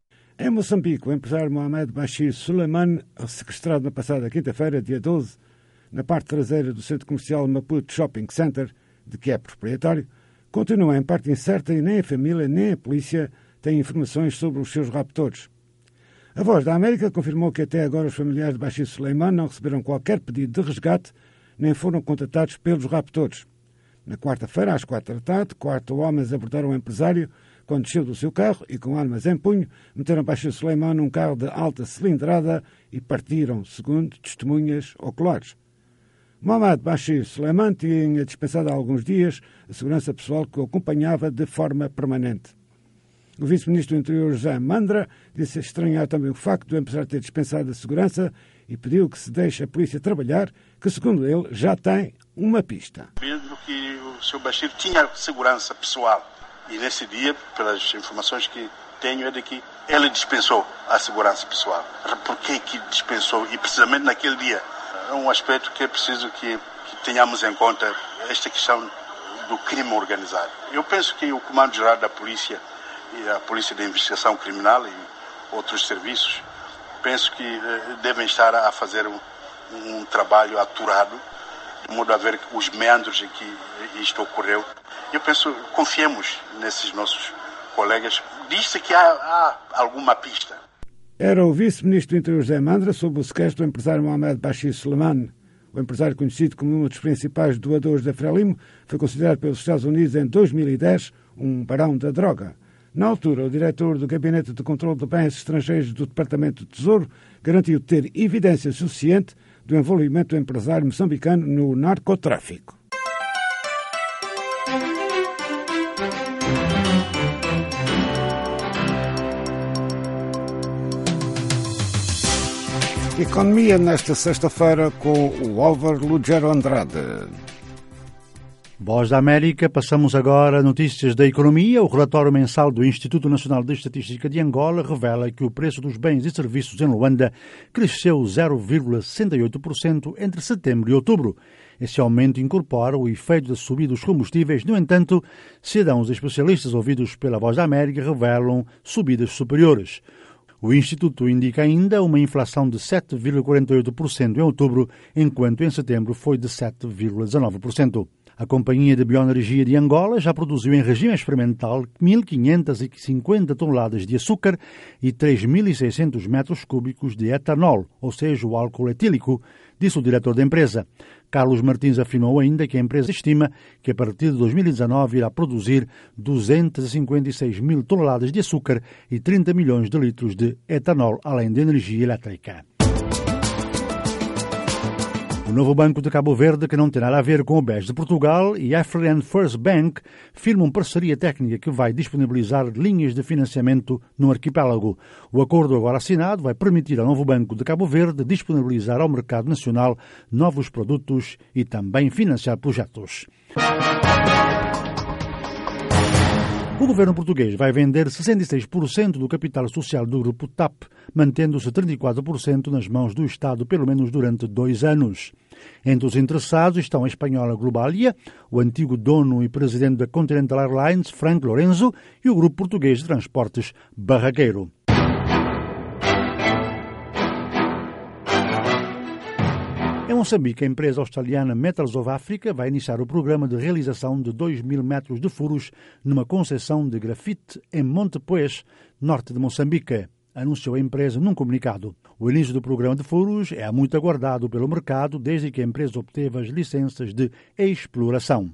Em Moçambique, o empresário Mohamed Bashir Suleiman, sequestrado na passada quinta-feira, dia 12, na parte traseira do centro comercial Maputo Shopping Center, de que é proprietário, continua em parte incerta e nem a família nem a polícia têm informações sobre os seus raptores. A Voz da América confirmou que até agora os familiares de Bashir Suleiman não receberam qualquer pedido de resgate nem foram contatados pelos raptores. Na quarta-feira, às 4 da tarde, 4 homens abordaram o empresário quando desceu do seu carro e, com armas em punho, meteram Bashir Suleiman num carro de alta cilindrada e partiram, segundo testemunhas oculares. Mohamed Bashir Suleiman tinha dispensado há alguns dias a segurança pessoal que o acompanhava de forma permanente. O vice-ministro do Interior, José Mandra, disse estranhar também o facto do empresário ter dispensado a segurança e pediu que se deixe a polícia trabalhar, que, segundo ele, já tem uma pista. Mesmo que o Sr. Bashir tinha segurança pessoal. E nesse dia, pelas informações que tenho, é de que ele dispensou a segurança pessoal. Por que dispensou? E precisamente naquele dia. É um aspecto que é preciso que tenhamos em conta, esta questão do crime organizado. Eu penso que o Comando-Geral da Polícia e a Polícia de Investigação Criminal e outros serviços, penso que devem estar a fazer um trabalho aturado, de modo a ver os meandros em que isto ocorreu. Eu penso, confiemos nesses nossos colegas. Diz-se que há alguma pista. Era o vice-ministro do Interior, José Mandra, sob o sequestro do empresário Mohamed Bashir Suleiman. O empresário, conhecido como um dos principais doadores da Frelimo, foi considerado pelos Estados Unidos em 2010 um barão da droga. Na altura, o diretor do Gabinete de Controlo de Bens Estrangeiros do Departamento do Tesouro garantiu ter evidência suficiente do envolvimento do empresário moçambicano no narcotráfico. Economia nesta sexta-feira com o Álvaro Lugero Andrade. Voz da América, passamos agora a notícias da economia. O relatório mensal do Instituto Nacional de Estatística de Angola revela que o preço dos bens e serviços em Luanda cresceu 0,68% entre setembro e outubro. Esse aumento incorpora o efeito da subida dos combustíveis. No entanto, cidadãos especialistas ouvidos pela Voz da América revelam subidas superiores. O Instituto indica ainda uma inflação de 7,48% em outubro, enquanto em setembro foi de 7,19%. A Companhia de Bioenergia de Angola já produziu em regime experimental 1.550 toneladas de açúcar e 3.600 metros cúbicos de etanol, ou seja, o álcool etílico, disse o diretor da empresa. Carlos Martins afirmou ainda que a empresa estima que a partir de 2019 irá produzir 256 mil toneladas de açúcar e 30 milhões de litros de etanol, além de energia elétrica. O novo Banco de Cabo Verde, que não tem nada a ver com o BES de Portugal, e African First Bank firmam parceria técnica que vai disponibilizar linhas de financiamento no arquipélago. O acordo agora assinado vai permitir ao novo Banco de Cabo Verde disponibilizar ao mercado nacional novos produtos e também financiar projetos. O governo português vai vender 66% do capital social do grupo TAP, mantendo-se 34% nas mãos do Estado, pelo menos durante 2 anos. Entre os interessados estão a espanhola Globalia, o antigo dono e presidente da Continental Airlines, Frank Lorenzo, e o grupo português de transportes Barraqueiro. Em Moçambique, a empresa australiana Metals of Africa vai iniciar o programa de realização de 2.000 metros de furos numa concessão de grafite em Montepuez, norte de Moçambique, anunciou a empresa num comunicado. O início do programa de furos é muito aguardado pelo mercado desde que a empresa obteve as licenças de exploração.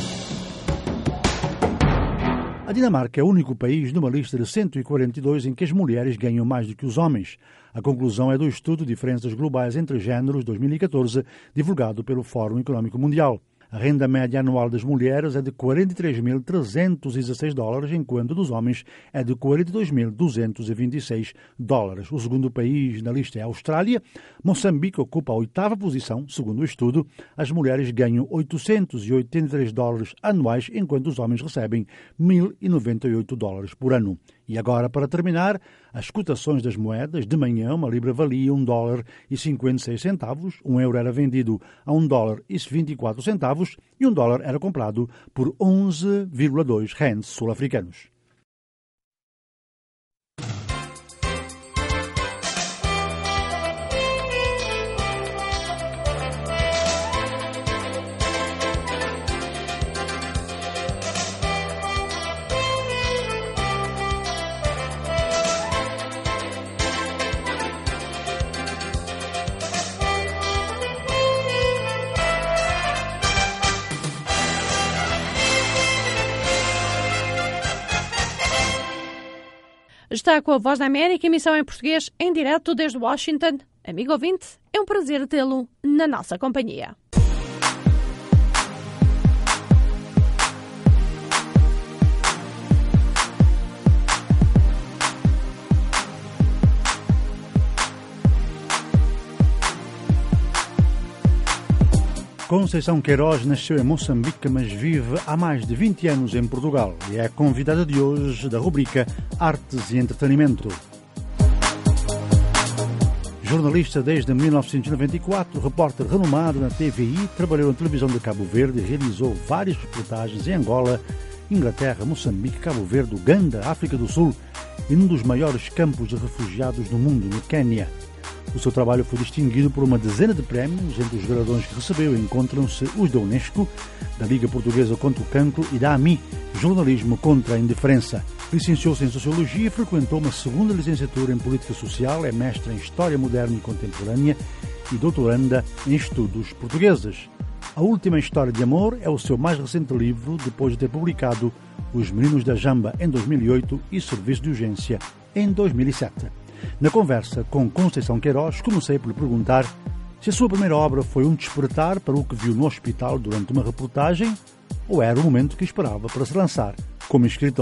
A Dinamarca é o único país numa lista de 142 em que as mulheres ganham mais do que os homens. A conclusão é do estudo Diferenças Globais entre Gêneros 2014, divulgado pelo Fórum Económico Mundial. A renda média anual das mulheres é de $43.316, enquanto dos homens é de $42.226. O segundo país na lista é a Austrália. Moçambique ocupa a 8ª posição, segundo o estudo. As mulheres ganham $883 anuais, enquanto os homens recebem $1.098 por ano. E agora, para terminar, as cotações das moedas. De manhã, uma libra valia $1,56, um euro era vendido a $1,24 e um dólar era comprado por 11,2 rands sul-africanos. Está com a Voz da América, emissão em português, em direto desde Washington. Amigo ouvinte, é um prazer tê-lo na nossa companhia. Conceição Queiroz nasceu em Moçambique, mas vive há mais de 20 anos em Portugal e é a convidada de hoje da rubrica Artes e Entretenimento. Jornalista desde 1994, repórter renomado na TVI, trabalhou na televisão de Cabo Verde e realizou várias reportagens em Angola, Inglaterra, Moçambique, Cabo Verde, Uganda, África do Sul e num dos maiores campos de refugiados do mundo, no Quênia. O seu trabalho foi distinguido por uma dezena de prémios. Entre os galardões que recebeu encontram-se os da Unesco, da Liga Portuguesa contra o Cancro e da AMI, Jornalismo contra a Indiferença. Licenciou-se em Sociologia e frequentou uma segunda licenciatura em Política Social, é mestra em História Moderna e Contemporânea e doutoranda em Estudos Portugueses. A Última História de Amor é o seu mais recente livro, depois de ter publicado Os Meninos da Jamba em 2008 e Serviço de Urgência em 2007. Na conversa com Conceição Queiroz, comecei por lhe perguntar se a sua primeira obra foi um despertar para o que viu no hospital durante uma reportagem ou era o momento que esperava para se lançar como escritora.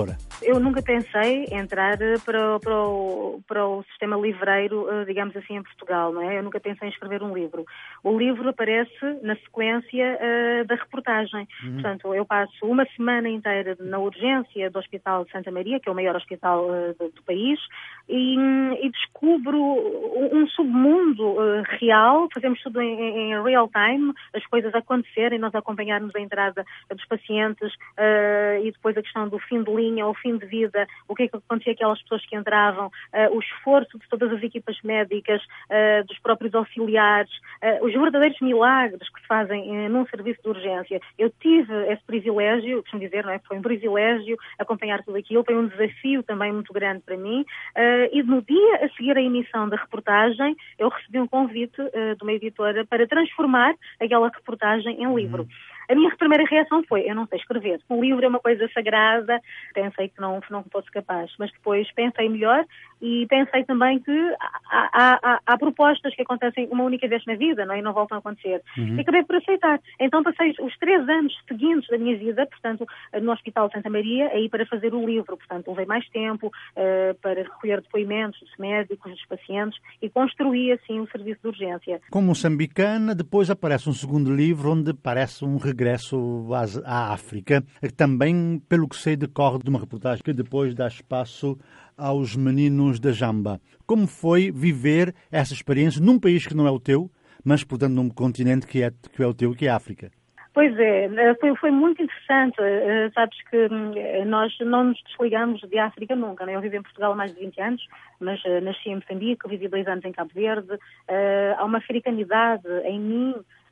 Eu nunca pensei entrar para o sistema livreiro, digamos assim, em Portugal, não é? Eu nunca pensei em escrever um livro. O livro aparece na sequência da reportagem. Portanto, eu passo uma semana inteira na urgência do Hospital de Santa Maria, que é o maior hospital do país, e descubro um submundo real. Fazemos tudo em real time, as coisas acontecerem, nós acompanharmos a entrada dos pacientes e depois a questão do fim de linha ou fim de vida, o que é que acontecia aquelas pessoas que entravam, o esforço de todas as equipas médicas, dos próprios auxiliares, os verdadeiros milagres que se fazem num serviço de urgência. Eu tive esse privilégio, costumo dizer, não é? Foi um privilégio acompanhar tudo aquilo, foi um desafio também muito grande para mim, e no dia a seguir à emissão da reportagem, eu recebi um convite de uma editora para transformar aquela reportagem em livro. A minha primeira reação foi, eu não sei escrever. Um livro é uma coisa sagrada, pensei que não fosse capaz. Mas depois pensei melhor e pensei também que há propostas que acontecem uma única vez na vida, não é? E não voltam a acontecer. E acabei por aceitar. Então passei os 3 anos seguintes da minha vida, portanto, no Hospital de Santa Maria, aí para fazer o livro. Portanto, levei mais tempo para recolher depoimentos dos médicos, dos pacientes e construí, assim, o serviço de urgência. Como moçambicana, depois aparece um segundo livro onde parece um regresso à África, que também, pelo que sei, decorre de uma reportagem que depois dá espaço aos meninos da Jamba. Como foi viver essa experiência num país que não é o teu, mas, portanto, num continente que é o teu, que é a África? Pois é, foi muito interessante. Sabes que nós não nos desligamos de África nunca, né? Eu vivo em Portugal há mais de 20 anos, mas nasci em Moçambique, vivi 2 anos em Cabo Verde. Há uma africanidade em mim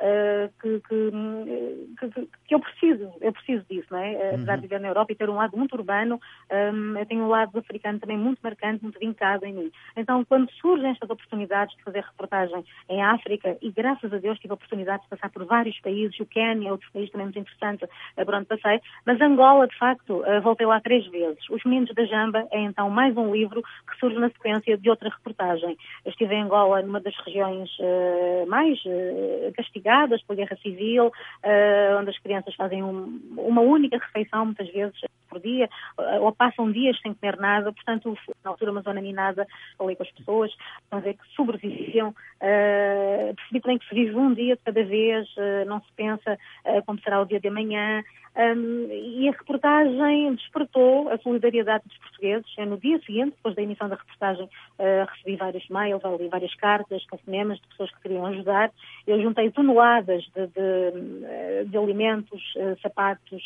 que eu preciso disso, não é? Apesar de viver na Europa e ter um lado muito urbano, eu tenho um lado africano também muito marcante, muito vincado em mim. Então, quando surgem estas oportunidades de fazer reportagem em África, e graças a Deus tive a oportunidade de passar por vários países, o Quênia, outro país também muito interessante, por onde passei, mas Angola, de facto, voltei lá 3 vezes. Os Meninos da Jamba é então mais um livro que surge na sequência de outra reportagem. Eu estive em Angola, numa das regiões mais castigadas pela guerra civil, onde as crianças fazem uma única refeição, muitas vezes por dia, ou passam dias sem comer nada. Portanto, na altura, uma zona minada, falei com as pessoas, para ver que sobreviviam. Percebi também que se vive um dia de cada vez, não se pensa como será o dia de amanhã. E a reportagem despertou a solidariedade dos portugueses. No dia seguinte, depois da emissão da reportagem, recebi vários mails, ali várias cartas, telefonemas de pessoas que queriam ajudar. Eu juntei toneladas de alimentos, sapatos,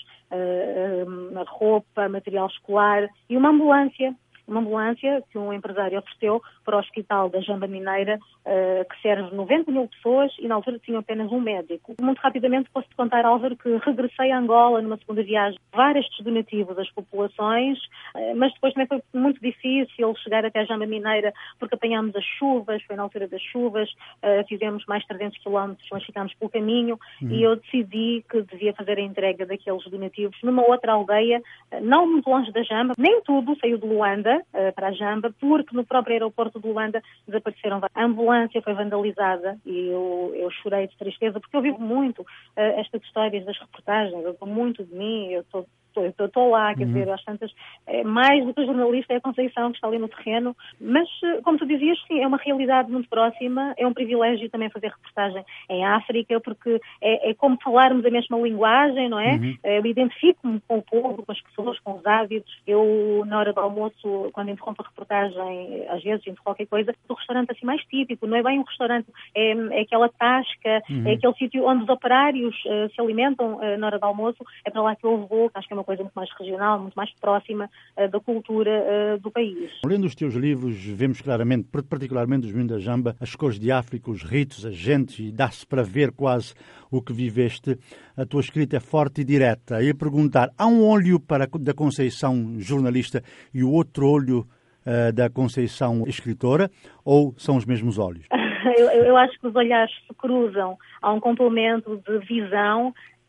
roupa, material escolar e uma ambulância que um empresário ofereceu para o Hospital da Jamba Mineira, que serve 90 mil pessoas e na altura tinha apenas um médico. Muito rapidamente posso-te contar, Álvaro, que regressei a Angola numa segunda viagem, vários donativos às populações, mas depois também foi muito difícil chegar até a Jamba Mineira porque apanhámos as chuvas, foi na altura das chuvas, fizemos mais 300 quilómetros, mas ficámos pelo caminho e eu decidi que devia fazer a entrega daqueles donativos numa outra aldeia, não muito longe da Jamba. Nem tudo saiu de Luanda para a Jamba, porque no próprio aeroporto de Luanda desapareceram. A ambulância foi vandalizada e eu chorei de tristeza, porque eu vivo muito estas histórias das reportagens, eu dou muito de mim, eu estou lá, quer dizer, às tantas, mais do que a jornalista é a Conceição que está ali no terreno, mas, como tu dizias, sim, é uma realidade muito próxima, é um privilégio também fazer reportagem em África, porque é como falarmos a mesma linguagem, não é? Eu identifico-me com o povo, com as pessoas, com os hábitos. Eu, na hora do almoço, quando interrompo a reportagem, às vezes interrompo qualquer coisa, do restaurante assim mais típico, não é bem um restaurante, é aquela tasca, é aquele sítio onde os operários se alimentam na hora do almoço, é para lá que eu vou, acho que é uma coisa muito mais regional, muito mais próxima da cultura do país. Lendo os teus livros, vemos claramente, particularmente os Meninos da Jamba, as cores de África, os ritos, as gentes, e dá-se para ver quase o que viveste. A tua escrita é forte e direta. E a perguntar, há um olho da Conceição jornalista e o outro olho da Conceição escritora, ou são os mesmos olhos? Eu acho que os olhares se cruzam, há um complemento de visão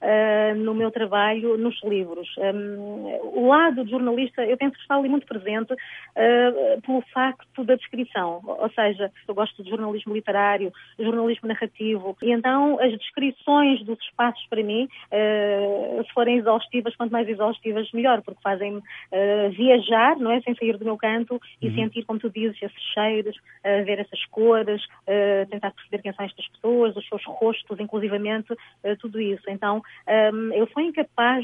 no meu trabalho, nos livros. O lado de jornalista, eu penso que está ali muito presente pelo facto da descrição, ou seja, eu gosto de jornalismo literário, jornalismo narrativo, e então as descrições dos espaços para mim, se forem exaustivas, quanto mais exaustivas melhor, porque fazem-me viajar, não é, sem sair do meu canto e sentir, como tu dizes, esses cheiros, ver essas cores, tentar perceber quem são estas pessoas, os seus rostos, inclusivamente, tudo isso. Então, eu sou incapaz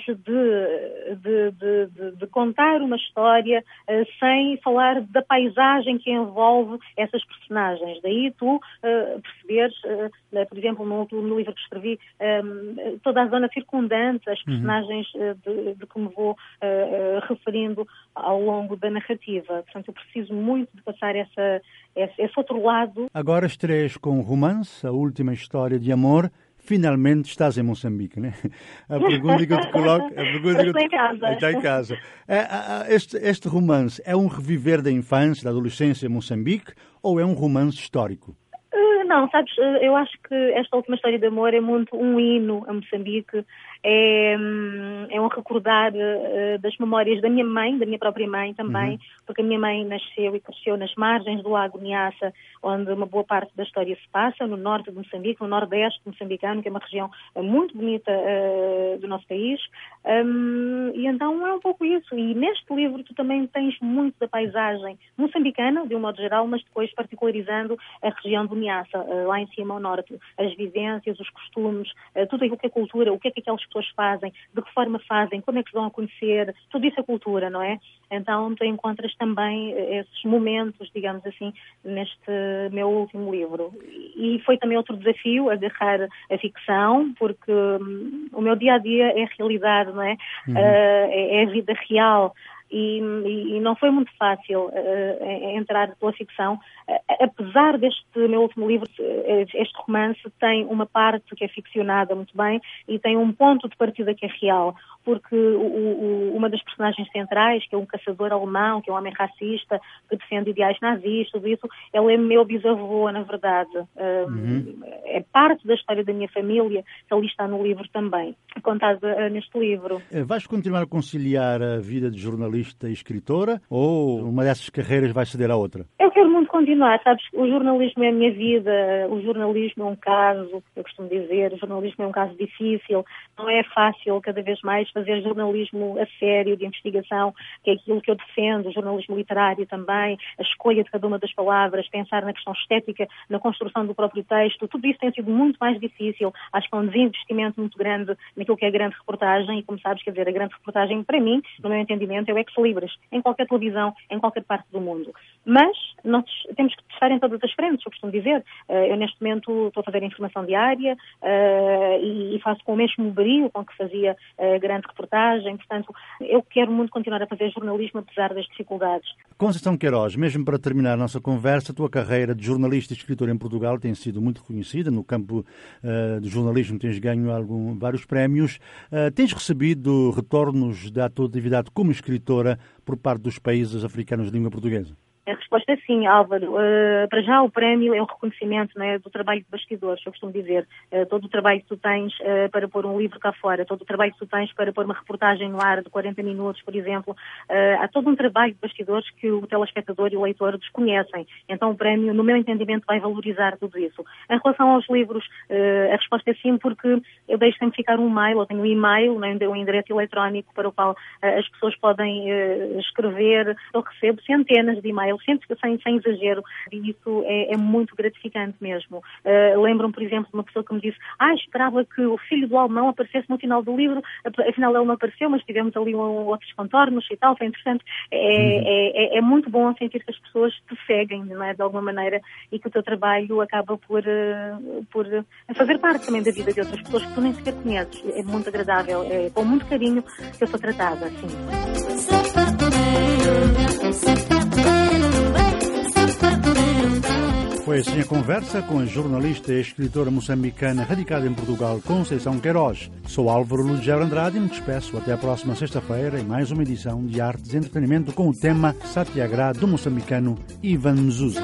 de contar uma história sem falar da paisagem que envolve essas personagens. Daí tu perceberes, por exemplo, no livro que escrevi, toda a zona circundante, as personagens de que me vou referindo ao longo da narrativa. Portanto, eu preciso muito de passar esse outro lado. Agora estreias com Romance, a última história de amor. Finalmente estás em Moçambique, né? A pergunta que eu te coloco... Estou em casa. Está em casa. Este romance é um reviver da infância, da adolescência em Moçambique, ou é um romance histórico? Não, sabes, eu acho que esta última história de amor é muito um hino a Moçambique, é um recordar das memórias da minha mãe, da minha própria mãe também, porque a minha mãe nasceu e cresceu nas margens do Lago Niassa, onde uma boa parte da história se passa, no norte de Moçambique, no nordeste moçambicano, que é uma região muito bonita do nosso país, e então é um pouco isso. E neste livro tu também tens muito da paisagem moçambicana, de um modo geral, mas depois particularizando a região do Niassa, lá em cima ao norte, as vivências, os costumes, tudo aquilo que é cultura, o que é que aquelas pessoas fazem, de que forma fazem, como é que se vão a conhecer, tudo isso é cultura, não é? Então tu encontras também esses momentos, digamos assim, neste meu último livro. E foi também outro desafio, agarrar a ficção, porque o meu dia-a-dia é a realidade, não é? É a vida real. E não foi muito fácil entrar pela ficção, apesar deste meu último livro, este romance tem uma parte que é ficcionada muito bem e tem um ponto de partida que é real, porque uma das personagens centrais, que é um caçador alemão, que é um homem racista, que defende ideais nazistas, tudo isso, ele é meu bisavô, na verdade. É parte da história da minha família, que ali está no livro também, contada neste livro. Vais continuar a conciliar a vida de jornalista e escritora, ou uma dessas carreiras vai ceder à outra? Eu quero muito continuar, sabes? O jornalismo é a minha vida, o jornalismo é um caso, eu costumo dizer, o jornalismo é um caso difícil, não é fácil cada vez mais fazer jornalismo a sério, de investigação, que é aquilo que eu defendo, o jornalismo literário também, a escolha de cada uma das palavras, pensar na questão estética, na construção do próprio texto, tudo isso tem sido muito mais difícil. Acho que é um desinvestimento muito grande naquilo que é a grande reportagem, e como sabes, quer dizer, a grande reportagem, para mim, no meu entendimento, é o ex-libris, em qualquer televisão, em qualquer parte do mundo. Mas nós temos que estar em todas as frentes, eu costumo dizer. Eu, neste momento, estou a fazer informação diária e faço com o mesmo brio com que fazia grande reportagem. Portanto, eu quero muito continuar a fazer jornalismo, apesar das dificuldades. Conceição Queiroz, mesmo para terminar a nossa conversa, a tua carreira de jornalista e escritora em Portugal tem sido muito reconhecida. No campo do jornalismo tens ganho vários prémios. Tens recebido retornos da tua atividade como escritora por parte dos países africanos de língua portuguesa? A resposta é sim, Álvaro. Para já o prémio é um reconhecimento, não é, do trabalho de bastidores, eu costumo dizer. Todo o trabalho que tu tens para pôr um livro cá fora, todo o trabalho que tu tens para pôr uma reportagem no ar de 40 minutos, por exemplo. Há todo um trabalho de bastidores que o telespectador e o leitor desconhecem. Então o prémio, no meu entendimento, vai valorizar tudo isso. Em relação aos livros, a resposta é sim, porque eu deixo sempre ficar um mail, eu tenho um e-mail, um endereço eletrónico para o qual as pessoas podem escrever. Eu recebo centenas de e-mails, sempre sem exagero, e isso é muito gratificante mesmo. Lembro-me, por exemplo, de uma pessoa que me disse: esperava que o filho do alemão aparecesse no final do livro, afinal ele não apareceu, mas tivemos ali outros contornos e tal, foi interessante. É muito bom sentir que as pessoas te seguem, não é, de alguma maneira, e que o teu trabalho acaba por fazer parte também da vida de outras pessoas que tu nem sequer conheces. É muito agradável, é com muito carinho que eu sou tratada, sim. Foi assim a conversa com a jornalista e escritora moçambicana radicada em Portugal, Conceição Queiroz. Sou Álvaro Lugero Andrade e me despeço até a próxima sexta-feira em mais uma edição de Artes e Entretenimento com o tema Satyagraha do moçambicano Ivan Mzuza.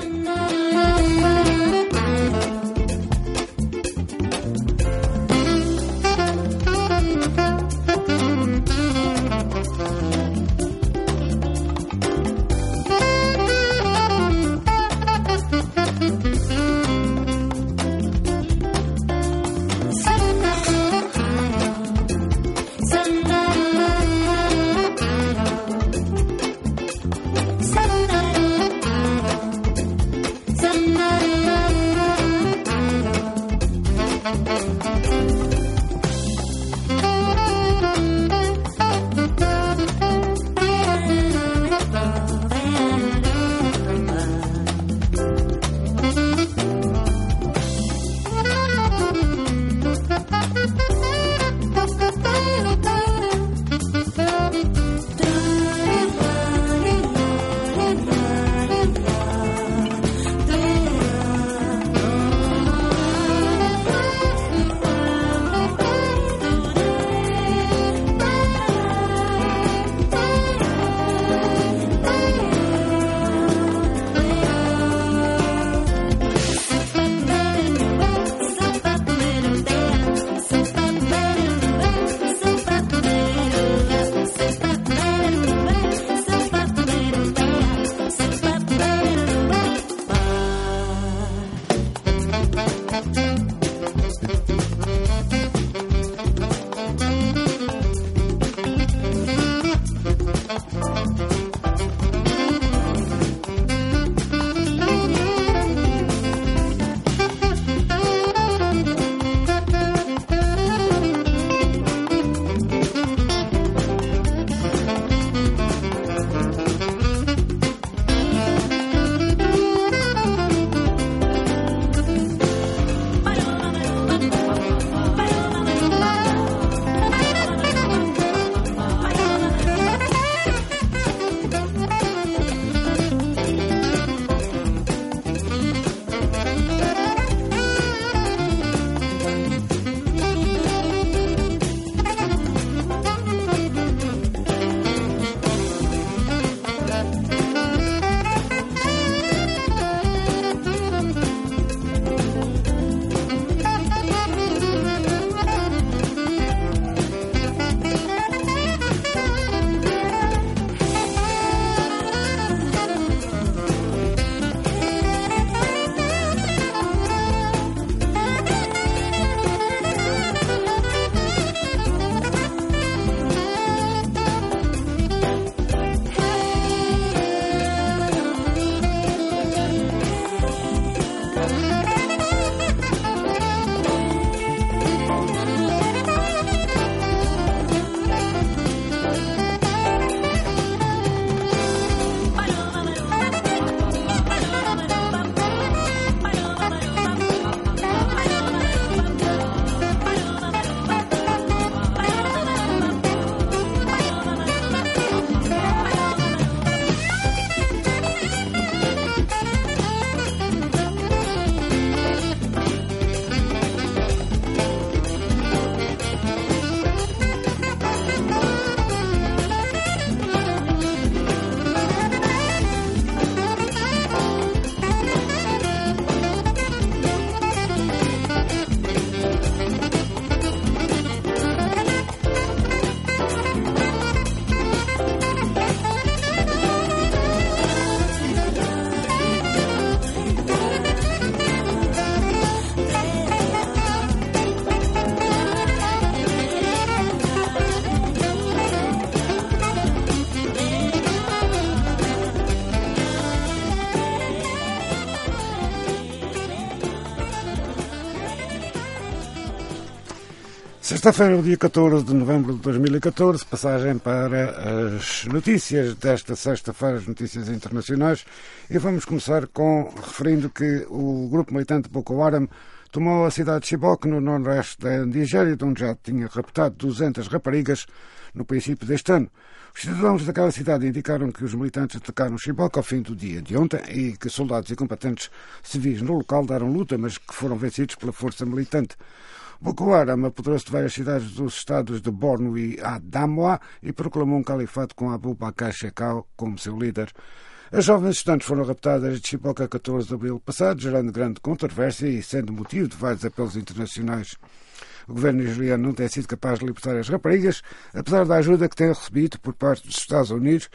Sexta-feira, dia 14 de novembro de 2014, passagem para as notícias desta sexta-feira, as notícias internacionais, e vamos começar referindo que o grupo militante Boko Haram tomou a cidade de Chibok, no noroeste da Nigéria, de onde já tinha raptado 200 raparigas no princípio deste ano. Os cidadãos daquela cidade indicaram que os militantes atacaram Chibok ao fim do dia de ontem e que soldados e combatentes civis no local deram luta, mas que foram vencidos pela força militante. Boko Haram apoderou-se de várias cidades dos estados de Borno e Adamawa e proclamou um califato com Abu Bakr Shekau como seu líder. As jovens estudantes foram raptadas de Chibok a 14 de abril passado, gerando grande controvérsia e sendo motivo de vários apelos internacionais. O governo nigeriano não tem sido capaz de libertar as raparigas, apesar da ajuda que tem recebido por parte dos Estados Unidos,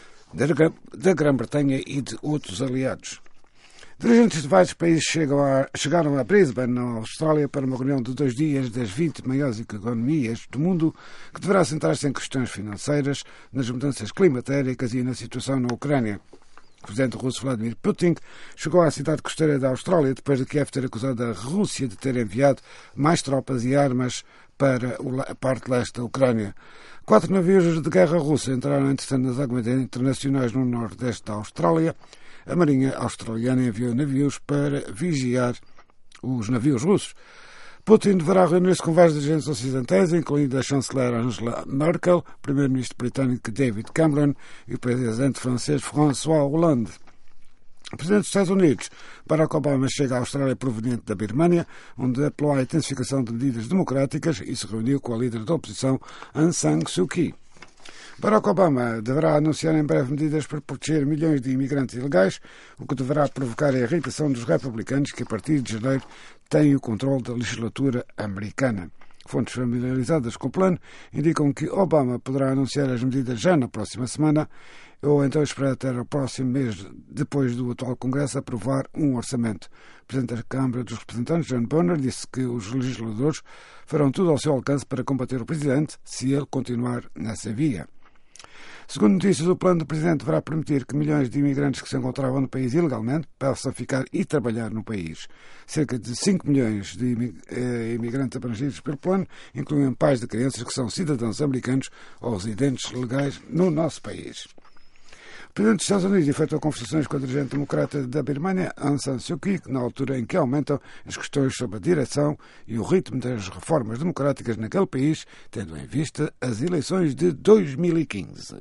da Grã-Bretanha e de outros aliados. Dirigentes de vários países chegaram a Brisbane, na Austrália, para uma reunião de 2 dias das 20 maiores economias do mundo, que deverá centrar-se em questões financeiras, nas mudanças climatéricas e na situação na Ucrânia. O presidente russo Vladimir Putin chegou à cidade costeira da Austrália depois de Kiev ter acusado a Rússia de ter enviado mais tropas e armas para a parte leste da Ucrânia. 4 navios de guerra russa entraram, entretanto, nas águas internacionais no nordeste da Austrália. A Marinha australiana enviou navios para vigiar os navios russos. Putin deverá reunir-se com vários dirigentes ocidentais, incluindo a chanceler Angela Merkel, o primeiro-ministro britânico David Cameron e o presidente francês François Hollande. O presidente dos Estados Unidos, Barack Obama, chega à Austrália proveniente da Birmânia, onde apelou à intensificação de medidas democráticas e se reuniu com a líder da oposição, Aung San Suu Kyi. Barack Obama deverá anunciar em breve medidas para proteger milhões de imigrantes ilegais, o que deverá provocar a irritação dos republicanos que, a partir de janeiro, têm o controle da legislatura americana. Fontes familiarizadas com o plano indicam que Obama poderá anunciar as medidas já na próxima semana ou então esperar até o próximo mês, depois do atual Congresso aprovar um orçamento. O Presidente da Câmara dos Representantes, John Boehner, disse que os legisladores farão tudo ao seu alcance para combater o Presidente se ele continuar nessa via. Segundo notícias, o plano do Presidente deverá permitir que milhões de imigrantes que se encontravam no país ilegalmente possam ficar e trabalhar no país. Cerca de 5 milhões de imigrantes abrangidos pelo plano incluem pais de crianças que são cidadãos americanos ou residentes legais no nosso país. O Presidente dos Estados Unidos efetuou conversações com a dirigente democrata da Birmânia, Aung San Suu Kyi, na altura em que aumentam as questões sobre a direção e o ritmo das reformas democráticas naquele país, tendo em vista as eleições de 2015.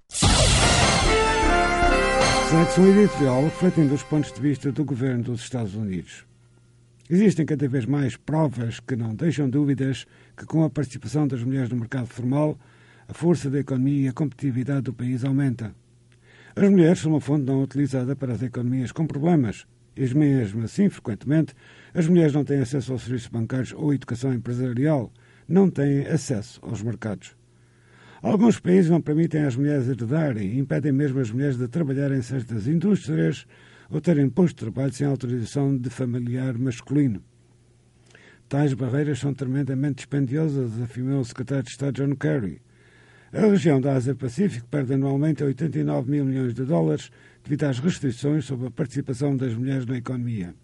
Segue-se um editorial refletindo os pontos de vista do governo dos Estados Unidos. Existem cada vez mais provas que não deixam dúvidas que, com a participação das mulheres no mercado formal, a força da economia e a competitividade do país aumenta. As mulheres são uma fonte não utilizada para as economias com problemas, e mesmo assim, frequentemente, as mulheres não têm acesso aos serviços bancários ou educação empresarial, não têm acesso aos mercados. Alguns países não permitem às mulheres herdarem e impedem mesmo as mulheres de trabalhar em certas indústrias ou terem posto de trabalho sem autorização de familiar masculino. Tais barreiras são tremendamente dispendiosas, afirmou o secretário de Estado John Kerry. A região da Ásia-Pacífico perde anualmente 89 mil milhões de dólares devido às restrições sobre a participação das mulheres na economia.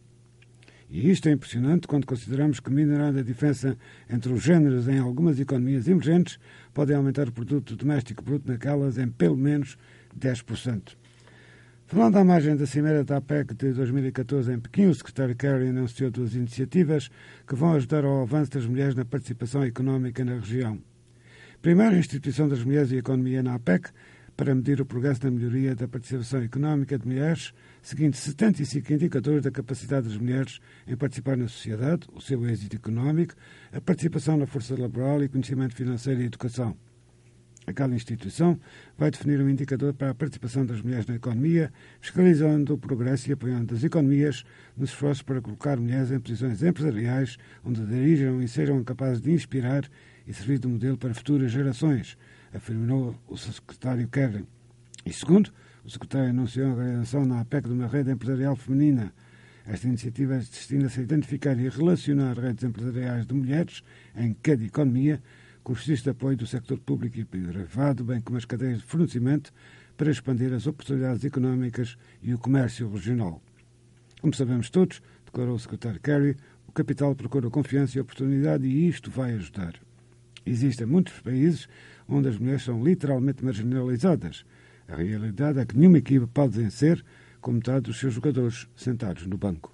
E isto é impressionante quando consideramos que, minorando a diferença entre os géneros em algumas economias emergentes, podem aumentar o produto doméstico bruto naquelas em pelo menos 10%. Falando à margem da Cimeira da APEC de 2014 em Pequim, o secretário Kerry anunciou 2 iniciativas que vão ajudar ao avanço das mulheres na participação económica na região. Primeiro, a instituição das mulheres e a economia na APEC, para medir o progresso na melhoria da participação económica de mulheres, seguindo 75 indicadores da capacidade das mulheres em participar na sociedade, o seu êxito económico, a participação na força laboral e conhecimento financeiro e educação. Aquela instituição vai definir um indicador para a participação das mulheres na economia, fiscalizando o progresso e apoiando as economias nos esforços para colocar mulheres em posições empresariais onde dirijam e sejam capazes de inspirar e servir de modelo para futuras gerações, afirmou o secretário Kerry. E segundo, o secretário anunciou a organização na APEC de uma rede empresarial feminina. Esta iniciativa destina-se a identificar e relacionar redes empresariais de mulheres em cada economia com os serviços de apoio do sector público e privado, bem como as cadeias de fornecimento, para expandir as oportunidades económicas e o comércio regional. Como sabemos todos, declarou o secretário Kerry, o capital procura confiança e oportunidade e isto vai ajudar. Existem muitos países onde as mulheres são literalmente marginalizadas. A realidade é que nenhuma equipa pode vencer com metade dos seus jogadores sentados no banco.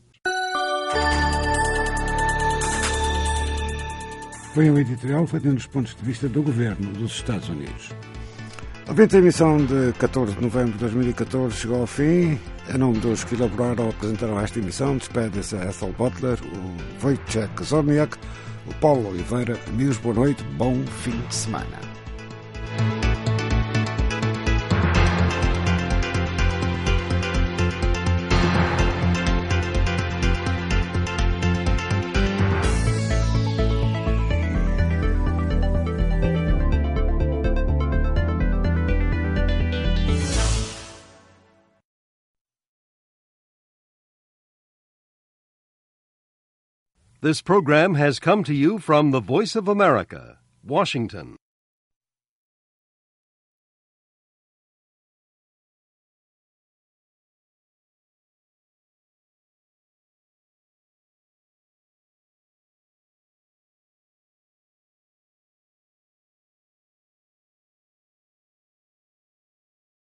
Foi um editorial feito nos pontos de vista do governo dos Estados Unidos. A 20ª emissão de 14 de novembro de 2014 chegou ao fim. Em nome dos que elaboraram ou apresentaram esta emissão, despedem-se a Ethel Butler, o Wojciech Zorniak, o Paulo Oliveira. Amigos, boa noite, bom fim de semana. This program has come to you from the Voice of America, Washington.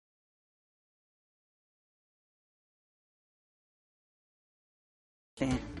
Okay.